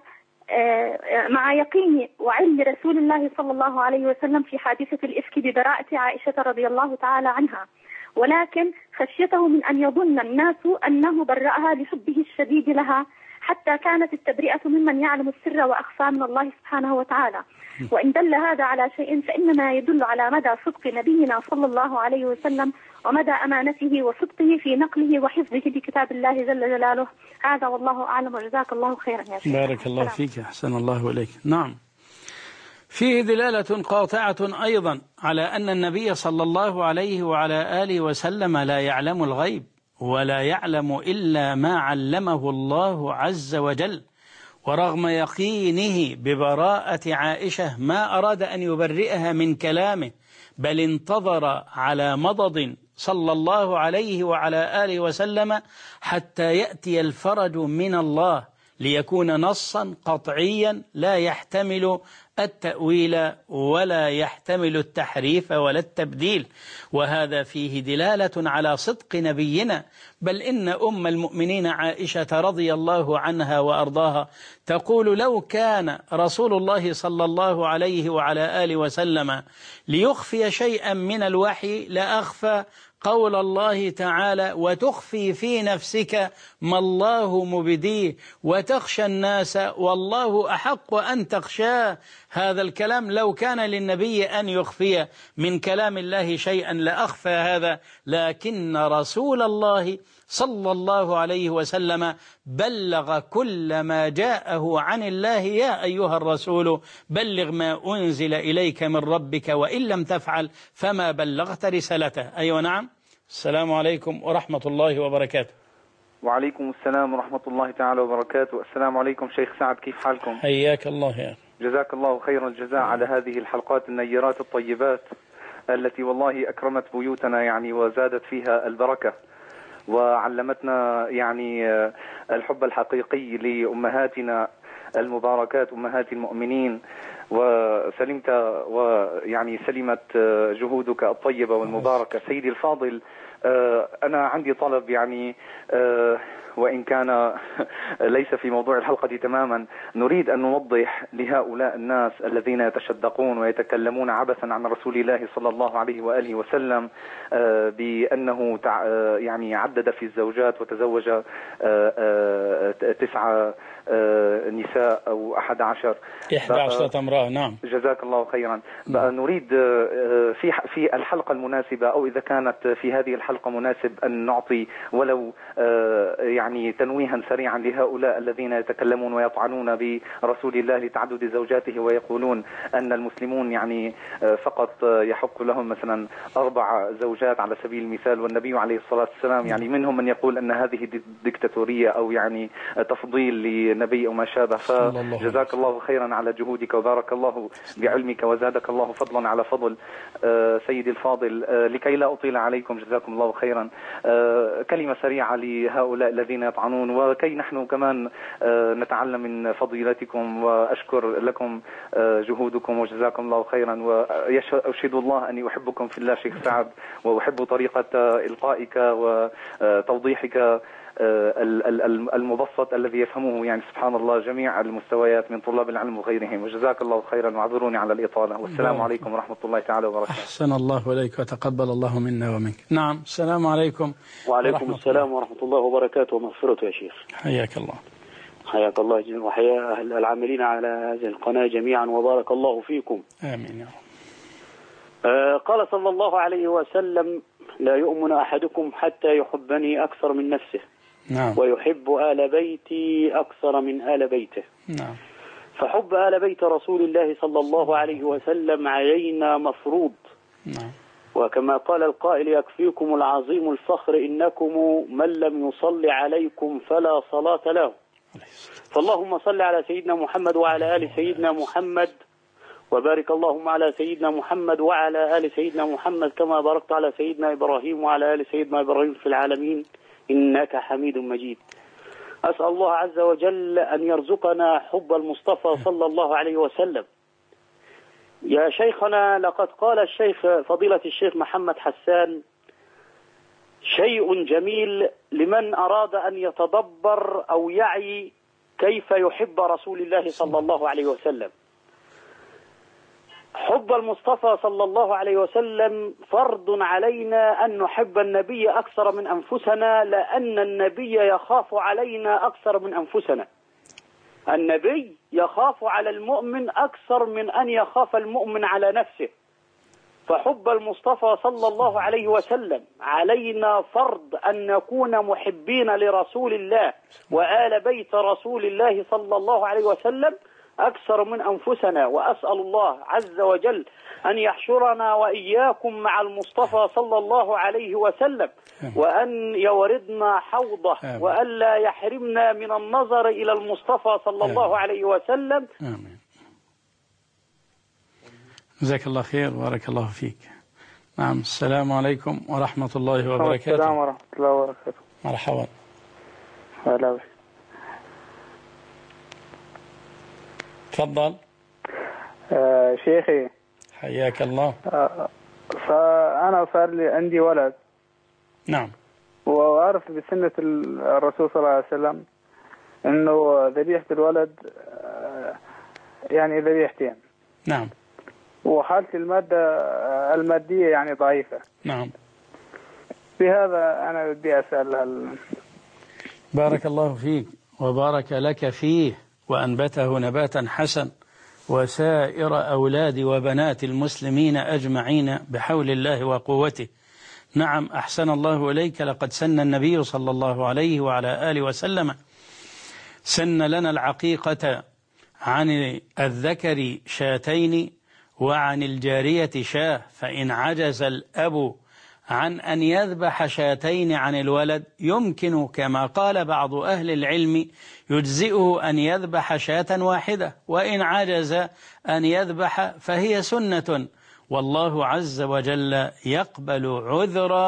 مع يقين وعلم رسول الله صلى الله عليه وسلم في حادثة الإفك ببراءة عائشة رضي الله تعالى عنها، ولكن خشيته من أن يظن الناس أنه برأها لحبه الشديد لها، حتى كانت التبرئة ممن يعلم السر وأخفى من الله سبحانه وتعالى. وإن دل هذا على شيء فإنما يدل على مدى صدق نبينا صلى الله عليه وسلم ومدى أمانته وصدقه في نقله وحفظه لكتاب الله جل جلاله. هذا والله أعلم، وجزاك الله خيرا يا شيخ. بارك الله فيك، أحسن الله إليك. نعم، فيه دلالة قاطعة أيضا على أن النبي صلى الله عليه وعلى آله وسلم لا يعلم الغيب ولا يعلم إلا ما علمه الله عز وجل، ورغم يقينه ببراءة عائشة ما أراد أن يبرئها من كلامه، بل انتظر على مضض صلى الله عليه وعلى آله وسلم حتى يأتي الفرج من الله ليكون نصا قطعيا لا يحتمل التأويل ولا يحتمل التحريف ولا التبديل. وهذا فيه دلالة على صدق نبينا، بل إن أم المؤمنين عائشة رضي الله عنها وأرضاها تقول لو كان رسول الله صلى الله عليه وعلى آله وسلم ليخفي شيئا من الوحي لأخفى قول الله تعالى وتخفي في نفسك ما الله مبديه وتخشى الناس والله أحق أن تخشاه. هذا الكلام لو كان للنبي أن يخفي من كلام الله شيئا لأخفى هذا، لكن رسول الله صلى الله عليه وسلم بلغ كل ما جاءه عن الله. يا أيها الرسول بلغ ما أنزل إليك من ربك وإن لم تفعل فما بلغت رسالته. أيوة نعم. السلام عليكم ورحمة الله وبركاته. وعليكم السلام ورحمة الله تعالى وبركاته. السلام عليكم شيخ سعد، كيف حالكم؟ حياك الله يا جزاك الله خير الجزاء على هذه الحلقات النيرات الطيبات التي والله أكرمت بيوتنا يعني وزادت فيها البركة. وعلمتنا يعني الحب الحقيقي لأمهاتنا المباركات أمهات المؤمنين، وسلمت ويعني سلمت جهودك الطيبة والمباركة. سيدي الفاضل، أنا عندي طلب يعني وإن كان ليس في موضوع الحلقة تماما. نريد أن نوضح لهؤلاء الناس الذين يتشدقون ويتكلمون عبثا عن رسول الله صلى الله عليه وآله وسلم بأنه يعني عدد في الزوجات وتزوج تسعة نساء أو أحد عشر إحدى عشرة امرأة. نعم، جزاك الله خيرا. نريد في في الحلقة المناسبة أو إذا كانت في هذه الحلقة مناسب أن نعطي ولو يعني تنويها سريعا لهؤلاء الذين يتكلمون ويطعنون برسول الله لتعدد زوجاته ويقولون أن المسلمون يعني فقط يحق لهم مثلا أربع زوجات على سبيل المثال، والنبي عليه الصلاة والسلام يعني منهم من يقول أن هذه ديكتاتورية أو يعني تفضيل لنبي أو ما شابه. فجزاك الله خيرا على جهودك وبارك الله بعلمك وزادك الله فضلا على فضل. سيدي الفاضل، لكي لا أطيل عليكم جزاكم الله خيرا، كلمة سريعة لهؤلاء الذين يطعنون وكي نحن كمان نتعلم من فضيلتكم، وأشكر لكم جهودكم وجزاكم الله خيرا. وأشهد الله أني أحبكم في الله شيخ سعد، وأحب طريقة إلقائك وتوضيحك المبسط الذي يفهمه يعني سبحان الله جميع المستويات من طلاب العلم وغيرهم. وجزاك الله خيرا واعذروني على الإطالة، والسلام عليكم ورحمة الله تعالى وبركاته. أحسن الله إليك وتقبل الله منا ومنك. نعم، السلام عليكم. وعليكم السلام ورحمة الله وبركاته ومغفرته يا شيخ. حياك الله. حياك الله وحيا أهل العاملين على هذه القناة جميعا وبارك الله فيكم. آمين يا رب. آه قال صلى الله عليه وسلم: لا يؤمن أحدكم حتى يحبني أكثر من نفسه. نعم. ويحب آل بيتي أكثر من آل بيته. نعم. فحب آل بيت رسول الله صلى الله عليه وسلم علينا مفروض. نعم. وكما قال القائل: يكفيكم العظيم الفخر إنكم من لم يصلي عليكم فلا صلاة له. فاللهم صل على سيدنا محمد وعلى آل سيدنا محمد، وبارك اللهم على سيدنا محمد وعلى آل سيدنا محمد كما باركت على سيدنا إبراهيم وعلى آل سيدنا إبراهيم في العالمين إنك حميد مجيد. أسأل الله عز وجل أن يرزقنا حب المصطفى صلى الله عليه وسلم. يا شيخنا، لقد قال الشيخ فضيلة الشيخ محمد حسان شيء جميل لمن أراد أن يتدبر أو يعي كيف يحب رسول الله صلى الله عليه وسلم. حب المصطفى صلى الله عليه وسلم فرض علينا أن نحب النبي أكثر من أنفسنا، لأن النبي يخاف علينا أكثر من أنفسنا. النبي يخاف على المؤمن أكثر من أن يخاف المؤمن على نفسه. فحب المصطفى صلى الله عليه وسلم علينا فرض أن نكون محبين لرسول الله وآل بيت رسول الله صلى الله عليه وسلم أكثر من أنفسنا. وأسأل الله عز وجل أن يحشرنا وإياكم مع المصطفى صلى الله عليه وسلم، وأن يوردنا حوضه، وأن لا يحرمنا من النظر إلى المصطفى صلى الله عليه وسلم. آمين. جزاك الله خير وبارك الله فيك. نعم، السلام عليكم ورحمة الله وبركاته. السلام ورحمة الله وبركاته. مرحبا. هلا. تفضل. آه شيخي، حياك الله. آه فأنا صار لي عندي ولد. نعم. وأعرف بسنة الرسول صلى الله عليه وسلم إنه ذبيحة الولد آه يعني ذبيحتين. نعم. وحالة المادة المادية يعني ضعيفة. نعم. بهذا أنا بدي أسأل هل... بارك الله فيك وبارك لك فيه وأنبته نباتا حسن وسائر أولاد وبنات المسلمين أجمعين بحول الله وقوته. نعم، أحسن الله إليك. لقد سن النبي صلى الله عليه وعلى آله وسلم سن لنا العقيقة عن الذكر شاتين وعن الجارية شاه، فإن عجز الأب عن أن يذبح شاتين عن الولد يمكن كما قال بعض أهل العلم يجزئه أن يذبح شاة واحدة، وإن عجز أن يذبح فهي سنة، والله عز وجل يقبل عذر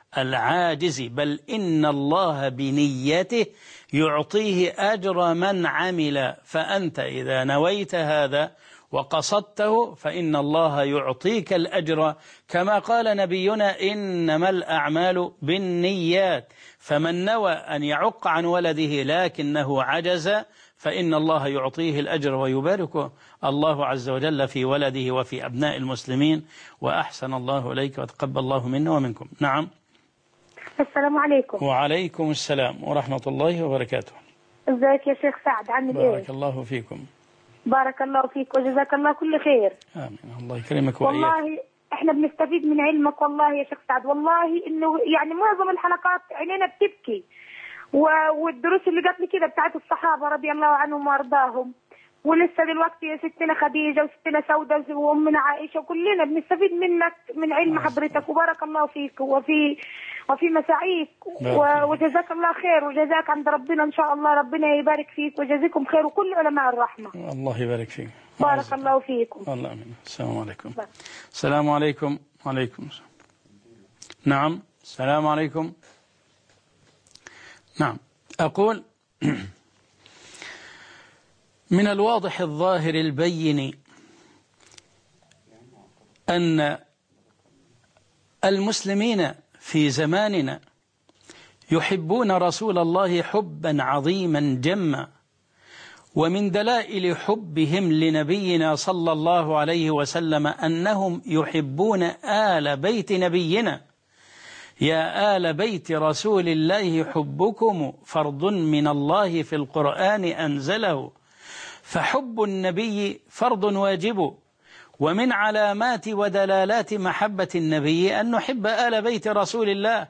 العاجز، بل إن الله بنيته يعطيه أجر من عمل. فأنت إذا نويت هذا وقصدته فإن الله يعطيك الأجر، كما قال نبينا إنما الأعمال بالنيات. فمن نوى أن يعق عن ولده لكنه عجز فإن الله يعطيه الأجر ويبارك الله عز وجل في ولده وفي أبناء المسلمين. وأحسن الله إليك وتقبل الله منا ومنكم. نعم. السلام عليكم. وعليكم السلام ورحمة الله وبركاته. ازيك يا شيخ سعد، عامل ايه؟ بارك الله فيكم. بارك الله فيك وجزاك الله كل خير. آمين. الله يكرمك وإياك. والله احنا بنستفيد من علمك والله يا شيخ سعد، والله انه يعني معظم الحلقات عينينا بتبكي، والدروس اللي جات لي كده بتاعت الصحابه رضي الله عنهم وارضاهم، ولسه دلوقتي يا ستنا خديجه وستنا سوده وامنا عائشه، وكلنا بنستفيد منك من علم حضرتك، وبارك الله فيك وفي وفي مساعيك، وجزاك الله خير وجزاك عند ربنا ان شاء الله، ربنا يبارك فيك وجزاكم خير وكل علماء الرحمه. الله يبارك فيك. بارك الله فيكم. الله امين. السلام عليكم. السلام عليكم. وعليكم السلام. نعم. السلام عليكم. نعم. أقول من الواضح الظاهر البين أن المسلمين في زماننا يحبون رسول الله حبا عظيما جما، ومن دلائل حبهم لنبينا صلى الله عليه وسلم أنهم يحبون آل بيت نبينا. يا آل بيت رسول الله حبكم فرض من الله في القرآن أنزله، فحب النبي فرض واجب، ومن علامات ودلالات محبة النبي أن نحب آل بيت رسول الله،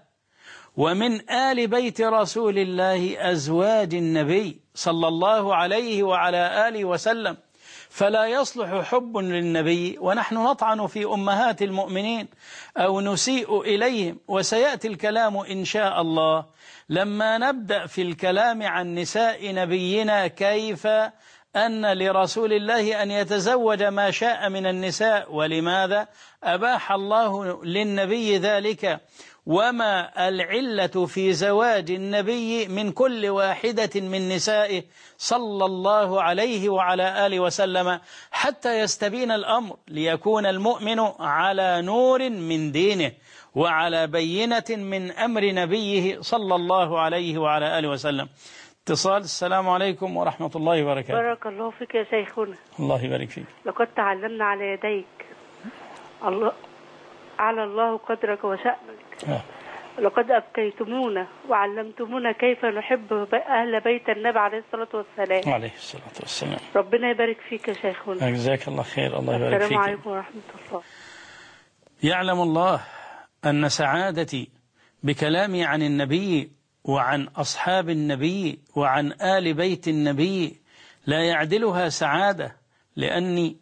ومن آل بيت رسول الله أزواج النبي صلى الله عليه وعلى آله وسلم، فلا يصلح حب للنبي ونحن نطعن في أمهات المؤمنين أو نسيء إليهم. وسيأتي الكلام إن شاء الله لما نبدأ في الكلام عن نساء نبينا كيف أن لرسول الله أن يتزوج ما شاء من النساء، ولماذا أباح الله للنبي ذلك، وما العلة في زواج النبي من كل واحدة من نسائه صلى الله عليه وعلى آله وسلم، حتى يستبين الأمر ليكون المؤمن على نور من دينه وعلى بينة من أمر نبيه صلى الله عليه وعلى آله وسلم. اتصال. السلام عليكم ورحمة الله وبركاته. بارك الله فيك يا شيخنا. الله يبارك فيك. لقد تعلمنا على يديك. الله على الله قدرك وشأنك. آه. لقد أبكيتمونا وعلمتمونا كيف نحب أهل بيت النبي عليه الصلاة والسلام. عليه الصلاة والسلام. ربنا يبارك فيك يا شيخنا. جزاك الله خير. الله يبارك فيك. السلام عليكم ورحمة الله. يعلم الله أن سعادتي بكلامي عن النبي وعن أصحاب النبي وعن آل بيت النبي لا يعدلها سعادة، لأني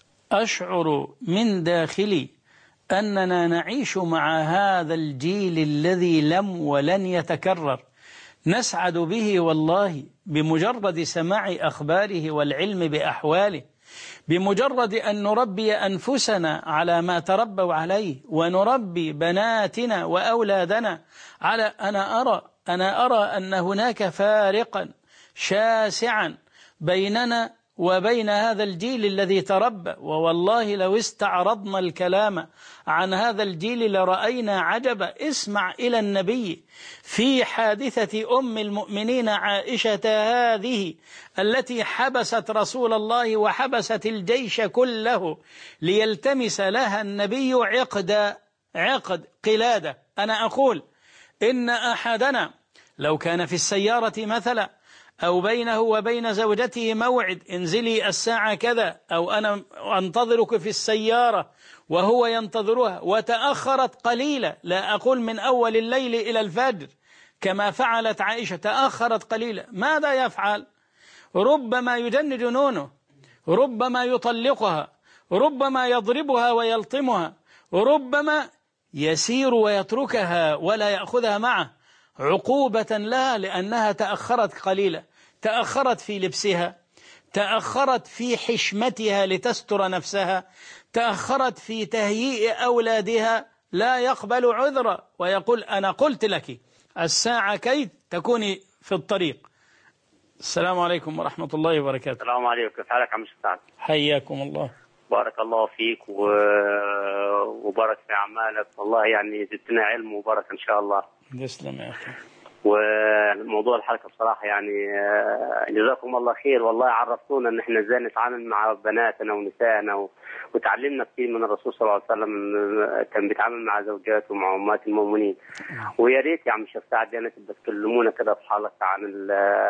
أشعر من داخلي أننا نعيش مع هذا الجيل الذي لم ولن يتكرر، نسعد به والله بمجرد سماع أخباره والعلم بأحواله، بمجرد أن نربي أنفسنا على ما تربوا عليه، ونربي بناتنا وأولادنا على أنا أرى أنا أرى أن هناك فارقا شاسعا بيننا وبين هذا الجيل الذي تربى. ووالله لو استعرضنا الكلام عن هذا الجيل لرأينا عجبا. اسمع إلى النبي في حادثة أم المؤمنين عائشة هذه التي حبست رسول الله وحبست الجيش كله ليلتمس لها النبي عقد عقد قلادة. أنا أقول إن أحدنا لو كان في السيارة مثلا أو بينه وبين زوجته موعد، انزلي الساعة كذا، أو أنا أنتظرك في السيارة وهو ينتظرها، وتأخرت قليلا، لا أقول من أول الليل إلى الفجر كما فعلت عائشة، تأخرت قليلا، ماذا يفعل؟ ربما يجن جنونه، ربما يطلقها، ربما يضربها ويلطمها، ربما يسير ويتركها ولا يأخذها معه عقوبة لها لأنها تأخرت قليلا، تأخرت في لبسها، تأخرت في حشمتها لتستر نفسها، تأخرت في تهيئ أولادها لا يقبل عذرا ويقول أنا قلت لك الساعة كي تكوني في الطريق. السلام عليكم ورحمة الله وبركاته. السلام عليكم، كيف حالك عم سعد؟ حياكم الله. بارك الله فيك و... وبارك في أعمالك، والله يعني زدتنا علم وبركة إن شاء الله. تسلم يا أخي. وموضوع الحلقة بصراحة يعني جزاكم الله خير، والله عرفتونا إن إحنا إزاي نتعامل مع بناتنا ونسائنا و... وتعلمنا كثير من الرسول صلى الله عليه وسلم، كان بيتعامل مع زوجاته ومع أمهات المؤمنين. ويا ريت يا عم الشيخ سعد يعني تكلمونا كده في حلقة عن ال...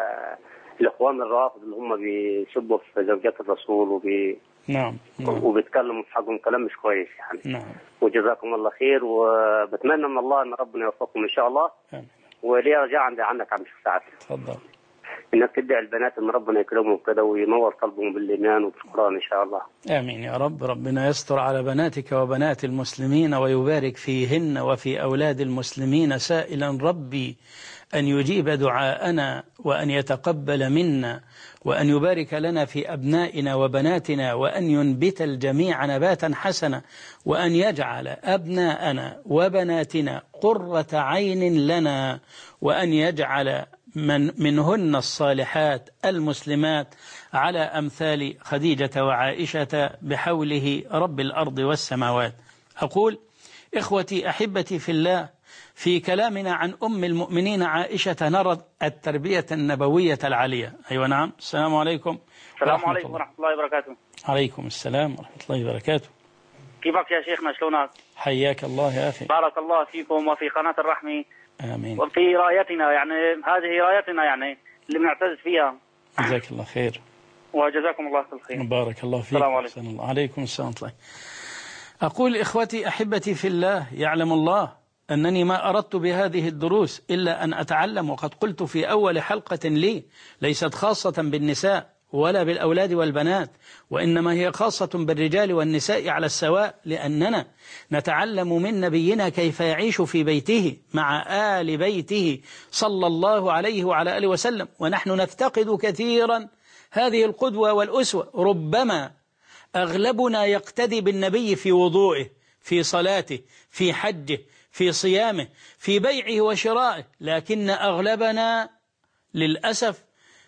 الإخوان الرافض اللي هم بيسبوا في زوجات الرسول وبي نعم, نعم. وبيتكلموا في حقهم كلام مش كويس يعني. نعم. وجزاكم الله خير، وبتمنى من الله ان ربنا يوفقكم ان شاء الله. آمين. ولي رجاء عندي عنك عم سعد، تفضل، انك تدعي البنات ان ربنا يكرمهم كده وينور قلبهم بالايمان وبالقران ان شاء الله. امين يا رب. ربنا يستر على بناتك وبنات المسلمين ويبارك فيهن وفي اولاد المسلمين، سائلا ربي أن يجيب دعاءنا وأن يتقبل منا وأن يبارك لنا في أبنائنا وبناتنا وأن ينبت الجميع نباتا حسنا وأن يجعل أبناءنا وبناتنا قرة عين لنا وأن يجعل من منهن الصالحات المسلمات على أمثال خديجة وعائشة بحوله رب الأرض والسماوات. أقول إخوتي أحبتي في الله، في كلامنا عن أم المؤمنين عائشة نرى التربية النبوية العالية. أيوة نعم. السلام عليكم. السلام عليكم ورحمة الله وبركاته. عليكم السلام ورحمة الله وبركاته. كيفك يا شيخنا، شلونك؟ حياك الله يا أخي. بارك الله فيكم وفي قناة الرحمة. آمين. وفي رايتنا، يعني هذه رايتنا يعني اللي بنعتز فيها. جزاك الله خير. وجزاكم الله كل خير. بارك الله فيك. السلام عليكم. الله. عليكم السلام ورحمة الله. أقول إخوتي أحبتي في الله، يعلم الله أنني ما أردت بهذه الدروس إلا أن أتعلم، وقد قلت في أول حلقة لي ليست خاصة بالنساء ولا بالأولاد والبنات، وإنما هي خاصة بالرجال والنساء على السواء، لأننا نتعلم من نبينا كيف يعيش في بيته مع آل بيته صلى الله عليه وعلى آله وسلم، ونحن نفتقد كثيرا هذه القدوة والأسوة. ربما أغلبنا يقتدي بالنبي في وضوئه، في صلاته، في حجه، في صيامه، في بيعه وشرائه، لكن أغلبنا للأسف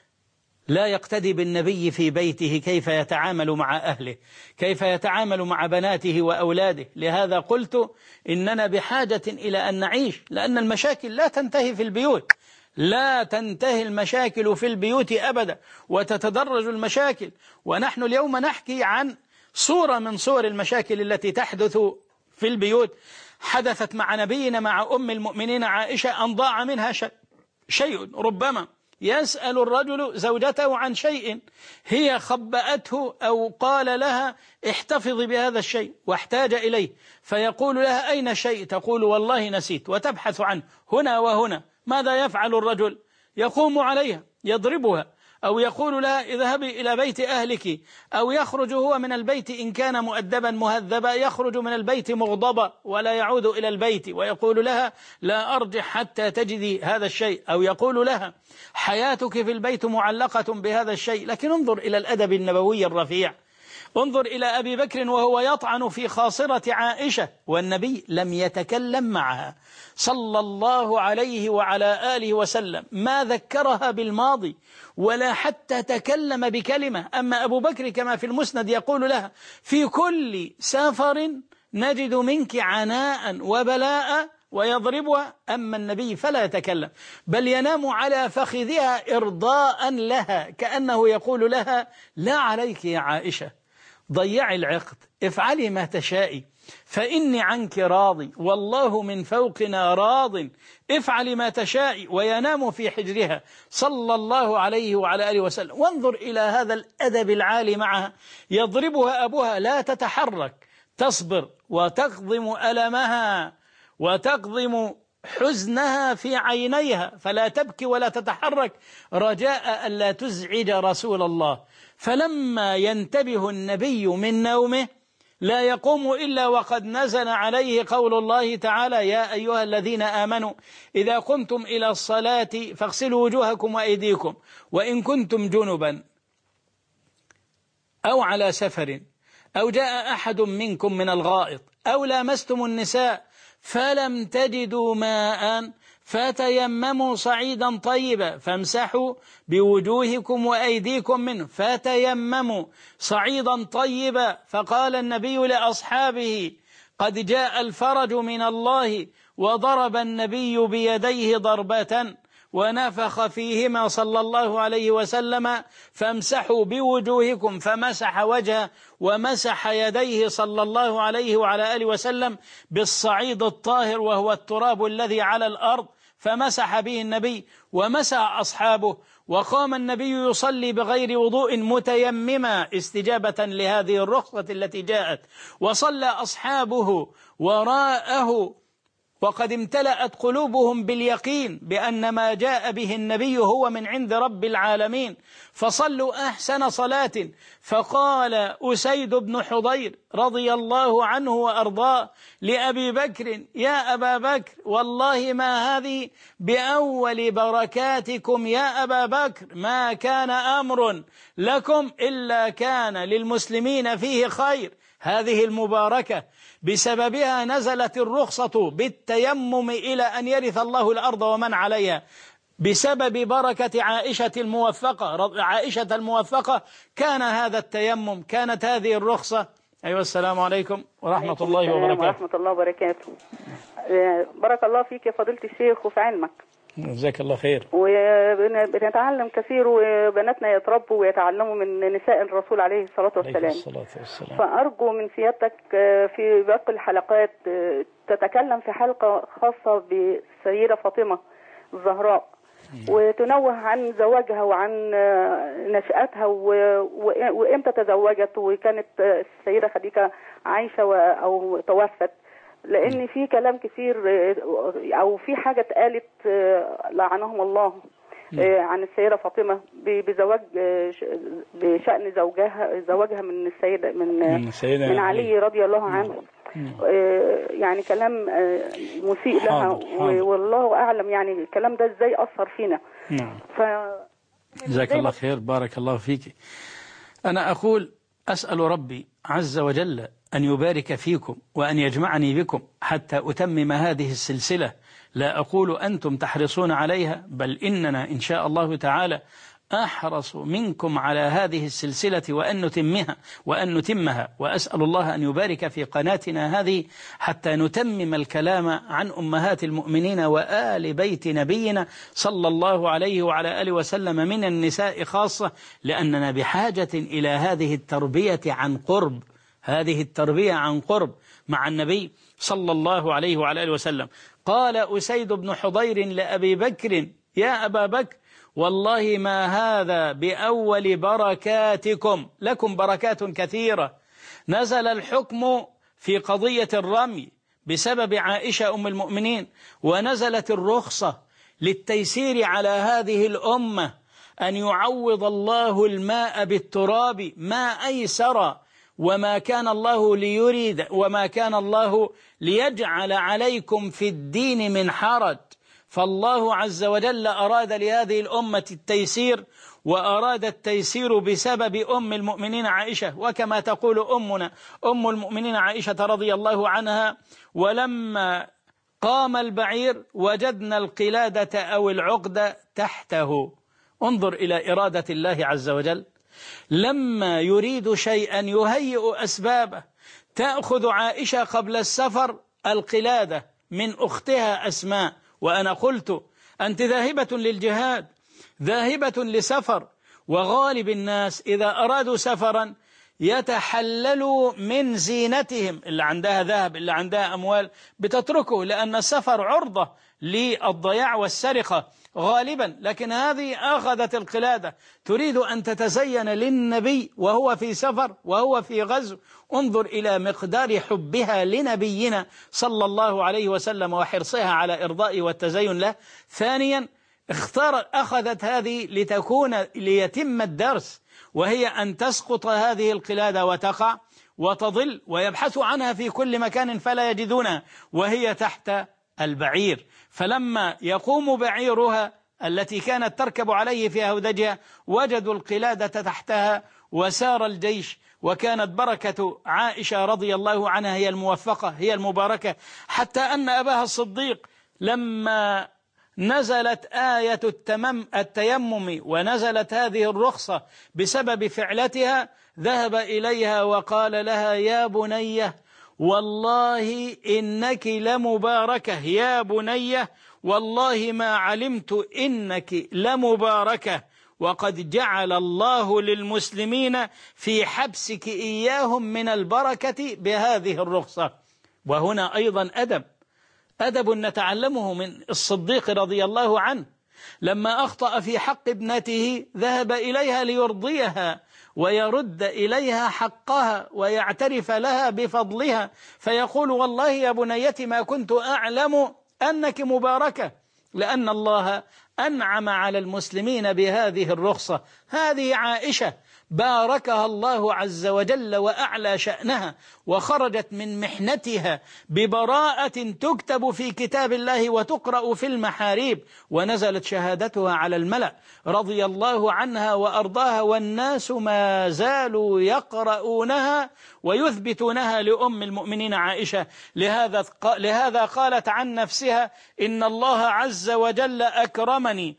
لا يقتدي بالنبي في بيته، كيف يتعامل مع أهله، كيف يتعامل مع بناته وأولاده. لهذا قلت إننا بحاجة إلى أن نعيش، لأن المشاكل لا تنتهي في البيوت، لا تنتهي المشاكل في البيوت أبدا، وتتدرج المشاكل. ونحن اليوم نحكي عن صورة من صور المشاكل التي تحدث في البيوت، حدثت مع نبينا مع أم المؤمنين عائشة أن ضاع منها شيء. ربما يسأل الرجل زوجته عن شيء هي خبأته أو قال لها احتفظي بهذا الشيء واحتاج إليه، فيقول لها أين الشيء؟ تقول والله نسيت، وتبحث عنه هنا وهنا. ماذا يفعل الرجل؟ يقوم عليها يضربها، أو يقول لها اذهبي إلى بيت أهلك، أو يخرج هو من البيت إن كان مؤدبا مهذبا، يخرج من البيت مغضبا ولا يعود إلى البيت، ويقول لها لا أرجع حتى تجدي هذا الشيء، أو يقول لها حياتك في البيت معلقة بهذا الشيء. لكن انظر إلى الأدب النبوي الرفيع، انظر إلى أبي بكر وهو يطعن في خاصرة عائشة والنبي لم يتكلم معها صلى الله عليه وعلى آله وسلم، ما ذكرها بالماضي ولا حتى تكلم بكلمة. أما أبو بكر كما في المسند يقول لها في كل سفر نجد منك عناء وبلاء ويضربها، أما النبي فلا يتكلم، بل ينام على فخذها إرضاء لها، كأنه يقول لها لا عليك يا عائشة، ضيعي العقد، افعلي ما تشائي، فإني عنك راضي والله من فوقنا راض، افعلي ما تشائي. وينام في حجرها صلى الله عليه وعلى آله وسلم. وانظر إلى هذا الأدب العالي معها، يضربها أبوها لا تتحرك، تصبر وتقضم ألمها وتقضم حزنها في عينيها، فلا تبكي ولا تتحرك رجاء ألا تزعج رسول الله. فلما ينتبه النبي من نومه لا يقوم إلا وقد نزل عليه قول الله تعالى يا أيها الذين آمنوا إذا قمتم إلى الصلاة فاغسلوا وجوهكم وأيديكم وإن كنتم جنبا أو على سفر أو جاء أحد منكم من الغائط أو لامستم النساء فلم تجدوا ماء فتيمموا صعيدا طيبا فامسحوا بوجوهكم وأيديكم منه. فتيمموا صعيدا طيبا. فقال النبي لأصحابه قد جاء الفرج من الله، وضرب النبي بيديه ضربة ونفخ فيهما صلى الله عليه وسلم فامسحوا بوجوهكم، فمسح وجهه ومسح يديه صلى الله عليه وعلى آله وسلم بالصعيد الطاهر وهو التراب الذي على الأرض، فمسح به النبي ومسح أصحابه. وقام النبي يصلي بغير وضوء متيمما استجابة لهذه الرخصة التي جاءت، وصلى أصحابه وراءه وقد امتلأت قلوبهم باليقين بأن ما جاء به النبي هو من عند رب العالمين، فصلوا أحسن صلاة. فقال أسيد بن حضير رضي الله عنه وأرضاه لأبي بكر يا أبا بكر والله ما هذه بأول بركاتكم يا أبا بكر، ما كان أمر لكم إلا كان للمسلمين فيه خير. هذه المباركة بسببها نزلت الرخصة بالتيمم إلى أن يرث الله الأرض ومن عليها، بسبب بركة عائشة الموفقة عائشة الموفقة كان هذا التيمم، كانت هذه الرخصة. أيوة السلام عليكم ورحمة الله وبركاته. ورحمة الله وبركاته. بارك الله فيك يا فضيلة الشيخ وفي علمك. جزاك الله خير. وبنتعلم كثير وبناتنا يتربوا ويتعلموا من نساء الرسول عليه الصلاة والسلام. الصلاة والسلام. فأرجو من سيادتك في باقي الحلقات تتكلم في حلقة خاصة بالسيدة فاطمة الزهراء، وتنوه عن زواجها وعن نشأتها وإمتى تزوجت وكانت السيدة خديجة عايشة أو توفت، لأن في كلام كثير أو في حاجة اتقالت لعنهم الله عن السيدة فاطمة بزواج بشأن زوجها زواجها من السيدة من من, من علي رضي الله عنه. يعني كلام مسيء لها، والله أعلم يعني الكلام ده ازاي أثر فينا. نعم. ف... جزاك الله خير بارك الله فيك. أنا أقول أسأل ربي عز وجل أن يبارك فيكم وأن يجمعني بكم حتى أتمم هذه السلسلة. لا أقول أنتم تحرصون عليها، بل إننا إن شاء الله تعالى أحرص منكم على هذه السلسلة وأن نتمها وأن نتمها وأسأل الله أن يبارك في قناتنا هذه حتى نتمم الكلام عن أمهات المؤمنين وآل بيت نبينا صلى الله عليه وعلى آله وسلم من النساء خاصة، لأننا بحاجة إلى هذه التربية عن قرب هذه التربية عن قرب مع النبي صلى الله عليه وعلى آله وسلم. قال أسيد بن حضير لأبي بكر يا أبا بكر والله ما هذا بأول بركاتكم، لكم بركات كثيرة. نزل الحكم في قضية الرمي بسبب عائشة أم المؤمنين، ونزلت الرخصة للتيسير على هذه الأمة أن يعوض الله الماء بالتراب ما أيسر، وما كان الله ليريد وما كان الله ليجعل عليكم في الدين من حرج. فالله عز وجل أراد لهذه الأمة التيسير، وأراد التيسير بسبب أم المؤمنين عائشة. وكما تقول أمنا أم المؤمنين عائشة رضي الله عنها ولما قام البعير وجدنا القلادة أو العقدة تحته. انظر إلى إرادة الله عز وجل، لما يريد شيئا يهيئ أسبابه. تأخذ عائشة قبل السفر القلادة من أختها أسماء، وأنا قلت أنت ذاهبة للجهاد ذاهبة لسفر، وغالب الناس إذا أرادوا سفرا يتحللوا من زينتهم، اللي عندها ذهب اللي عندها أموال بتتركه، لأن السفر عرضة للضياع والسرقة غالبا. لكن هذه أخذت القلادة تريد أن تتزين للنبي وهو في سفر وهو في غزو. انظر إلى مقدار حبها لنبينا صلى الله عليه وسلم وحرصها على إرضائه والتزين له. ثانيا اختار أخذت هذه لتكون ليتم الدرس، وهي أن تسقط هذه القلادة وتقع وتضل ويبحثوا عنها في كل مكان فلا يجدونها، وهي تحت البعير. فلما يقوم بعيرها التي كانت تركب عليه في هودجها وجدوا القلادة تحتها وسار الجيش، وكانت بركة عائشة رضي الله عنها هي الموفقة هي المباركة، حتى أن أباها الصديق لما نزلت آية التمم التيمم ونزلت هذه الرخصة بسبب فعلتها ذهب إليها وقال لها: يا بنية والله إنك لمباركة، يا بنية والله ما علمت إنك لمباركة، وقد جعل الله للمسلمين في حبسك إياهم من البركة بهذه الرخصة. وهنا أيضا أدب أدب نتعلمه من الصديق رضي الله عنه، لما أخطأ في حق ابنته ذهب إليها ليرضيها ويرد إليها حقها ويعترف لها بفضلها، فيقول: والله يا بنيتي ما كنت أعلم أنك مباركة، لأن الله أنعم على المسلمين بهذه الرخصة. هذه عائشة باركها الله عز وجل وأعلى شأنها، وخرجت من محنتها ببراءة تكتب في كتاب الله وتقرأ في المحاريب، ونزلت شهادتها على الملأ رضي الله عنها وأرضاها، والناس ما زالوا يقرؤونها ويثبتونها لأم المؤمنين عائشة. لهذا لهذا قالت عن نفسها: إن الله عز وجل أكرمني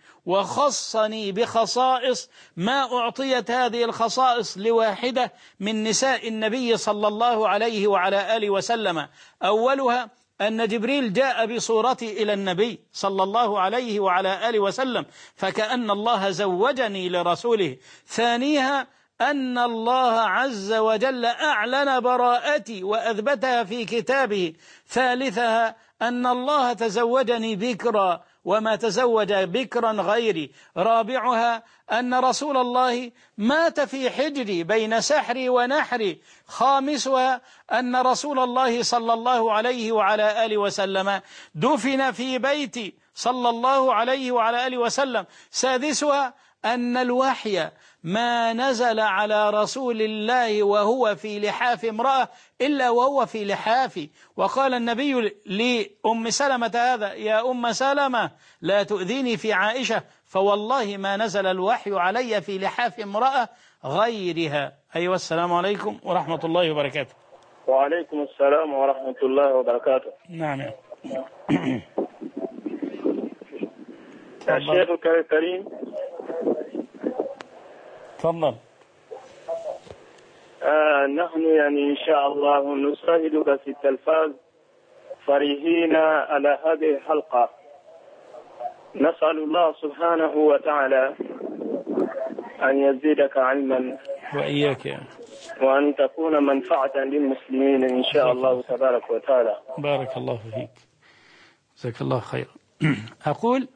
وخصني بخصائص ما أعطيت هذه الخصائص لواحدة من نساء النبي صلى الله عليه وعلى آله وسلم. أولها أن جبريل جاء بصورتي إلى النبي صلى الله عليه وعلى آله وسلم، فكأن الله زوجني لرسوله. ثانيها أن الله عز وجل أعلن براءتي وأثبتها في كتابه. ثالثها أن الله تزوجني بكرا وما تزوج بكرا غيري. رابعها أن رسول الله مات في حجري بين سحري ونحري. خامسها أن رسول الله صلى الله عليه وعلى آله وسلم دفن في بيتي صلى الله عليه وعلى آله وسلم. سادسها أن الوحي ما نزل على رسول الله وهو في لحاف امرأة إلا وهو في لحافي. وقال النبي لأم سلمة هذا: يا أم سلمة لا تؤذيني في عائشة، فوالله ما نزل الوحي علي في لحاف امرأة غيرها. أيوة، السلام عليكم ورحمة الله وبركاته. وعليكم السلام ورحمة الله وبركاته. نعم يا الشيخ الكريم، تفضل. آه نحن يعني إن شاء الله نشاهدك في التلفاز فرحين على هذه الحلقة. نسأل الله سبحانه وتعالى أن يزيدك علما وإياك، وأن تكون منفعة للمسلمين إن شاء الله تبارك وتعالى. بارك الله فيك، جزاك الله خيرا. أقول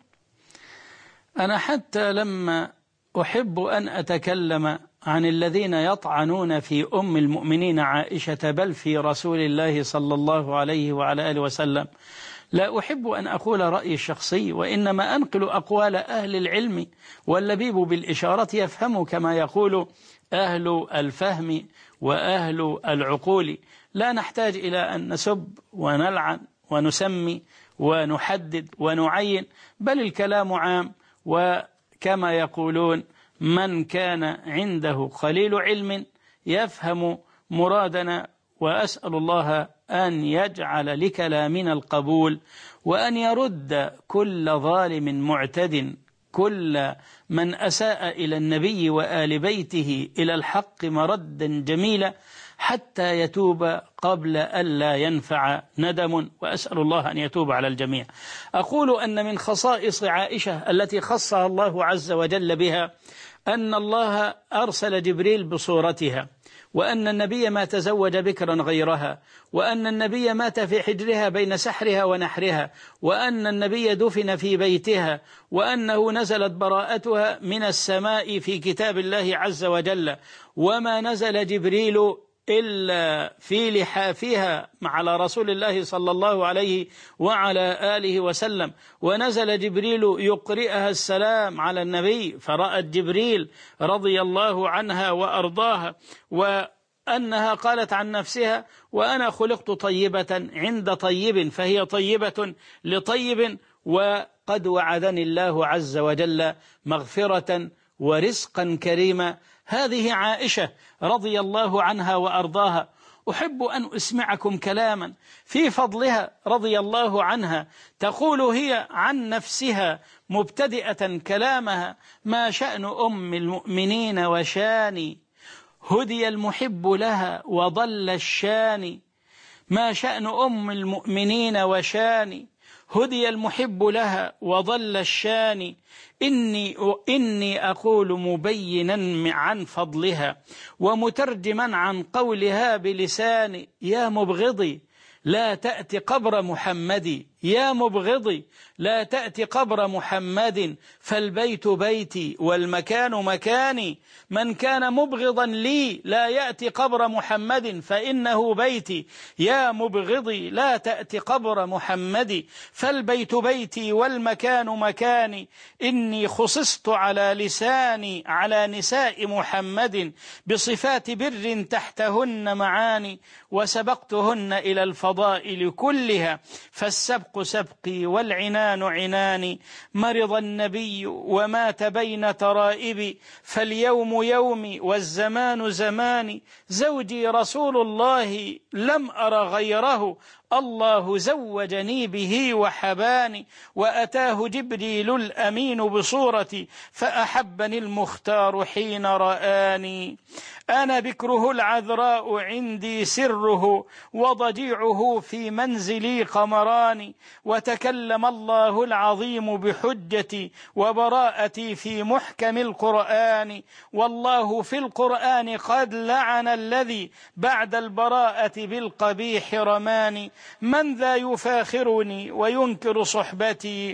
أنا حتى لما أحب أن أتكلم عن الذين يطعنون في أم المؤمنين عائشة بل في رسول الله صلى الله عليه وعلى آله وسلم، لا أحب أن أقول رأيي الشخصي، وإنما أنقل أقوال أهل العلم، واللبيب بالإشارة يفهم كما يقول أهل الفهم وأهل العقول. لا نحتاج إلى أن نسب ونلعن ونسمي ونحدد ونعين، بل الكلام عام، وكما يقولون من كان عنده قليل علم يفهم مرادنا. وأسأل الله أن يجعل لكلامنا القبول، وأن يرد كل ظالم معتد، كل من أساء إلى النبي وآل بيته إلى الحق مردا جميلا، حتى يتوب قبل أن لا ينفع ندم، وأسأل الله أن يتوب على الجميع. أقول أن من خصائص عائشة التي خصها الله عز وجل بها أن الله أرسل جبريل بصورتها، وأن النبي ما تزوج بكرا غيرها، وأن النبي مات في حجرها بين سحرها ونحرها، وأن النبي دفن في بيتها، وأنه نزلت براءتها من السماء في كتاب الله عز وجل، وما نزل جبريل إلا في لحافها على رسول الله صلى الله عليه وعلى آله وسلم، ونزل جبريل يقرئها السلام على النبي، فرأت جبريل رضي الله عنها وأرضاها، وأنها قالت عن نفسها: وأنا خلقت طيبة عند طيب فهي طيبة لطيب، وقد وعدني الله عز وجل مغفرة ورزقا كريما. هذه عائشة رضي الله عنها وأرضاها. أحب أن أسمعكم كلاما في فضلها رضي الله عنها، تقول هي عن نفسها مبتدئة كلامها: ما شأن أم المؤمنين وشاني، هدي المحب لها وضل الشاني. ما شأن أم المؤمنين وشاني، هدي المحب لها وضل الشاني. إني, إني أقول مبينا عن فضلها ومترجما عن قولها بلساني: يا مبغضي لا تأتي قبر محمد، يا مبغضي لا تأتي قبر محمد، فالبيت بيتي والمكان مكاني. من كان مبغضا لي لا يأتي قبر محمد فإنه بيتي، يا مبغضي لا تأتي قبر محمد، فالبيت بيتي والمكان مكاني. إني خصصت على لساني على نساء محمد بصفات بر تحتهن معاني، وسبقتهن إلى الفضائل كلها، فالسبق سبقي والعنان عناني. مرض النبي ومات بين ترائبي، فاليوم يومي والزمان زماني. زوجي رسول الله لم أر غيره، الله زوجني به وحباني. وأتاه جبريل الأمين بصورتي، فأحبني المختار حين رآني. أنا بكره العذراء عندي سره، وضجيعه في منزلي قمران. وتكلم الله العظيم بحجتي وبراءتي في محكم القرآن. والله في القرآن قد لعن الذي بعد البراءة بالقبيح رماني. من ذا يفاخرني وينكر صحبتي،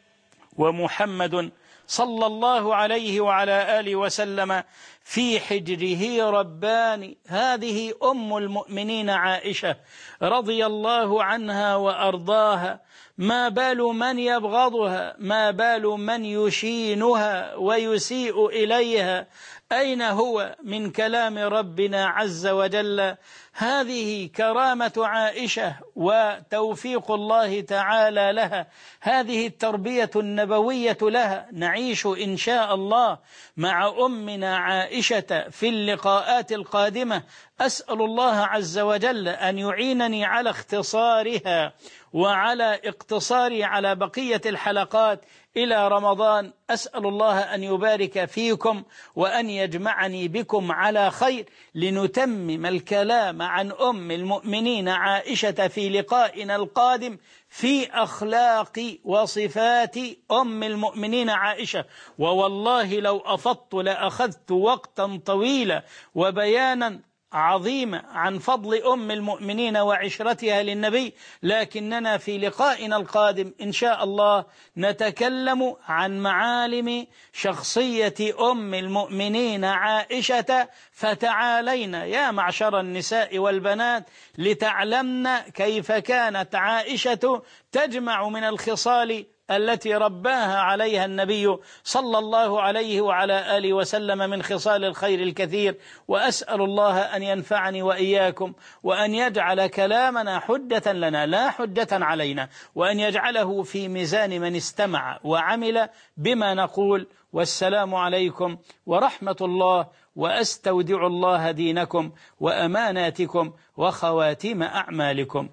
ومحمد صلى الله عليه وعلى آله وسلم في حجره رباني. هذه أم المؤمنين عائشة رضي الله عنها وأرضاها. ما بال من يبغضها، ما بال من يشينها ويسيء إليها، أين هو من كلام ربنا عز وجل؟ هذه كرامة عائشة وتوفيق الله تعالى لها، هذه التربية النبوية لها. نعيش إن شاء الله مع أمنا عائشة في اللقاءات القادمة. أسأل الله عز وجل أن يعينني على اختصارها وعلى اقتصاري على بقية الحلقات إلى رمضان. أسأل الله أن يبارك فيكم وأن يجمعني بكم على خير، لنتمم الكلام عن أم المؤمنين عائشة في لقائنا القادم في أخلاق وصفات أم المؤمنين عائشة. ووالله لو أفضت لأخذت وقتا طويلا وبيانا عظيمة عن فضل أم المؤمنين وعشرتها للنبي، لكننا في لقائنا القادم إن شاء الله نتكلم عن معالم شخصية أم المؤمنين عائشة. فتعالينا يا معشر النساء والبنات لتعلمن كيف كانت عائشة تجمع من الخصال التي رباها عليها النبي صلى الله عليه وعلى آله وسلم من خصال الخير الكثير. وأسأل الله أن ينفعني وإياكم، وأن يجعل كلامنا حجة لنا لا حجة علينا، وأن يجعله في ميزان من استمع وعمل بما نقول. والسلام عليكم ورحمة الله، وأستودع الله دينكم وأماناتكم وخواتيم أعمالكم.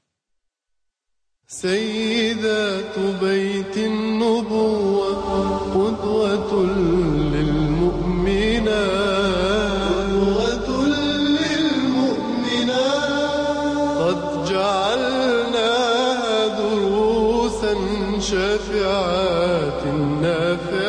سيدات بيت النبوة قدوة للمؤمنات، قدوة للمؤمنات. قد جعلناها دروسا شافعات نافعات.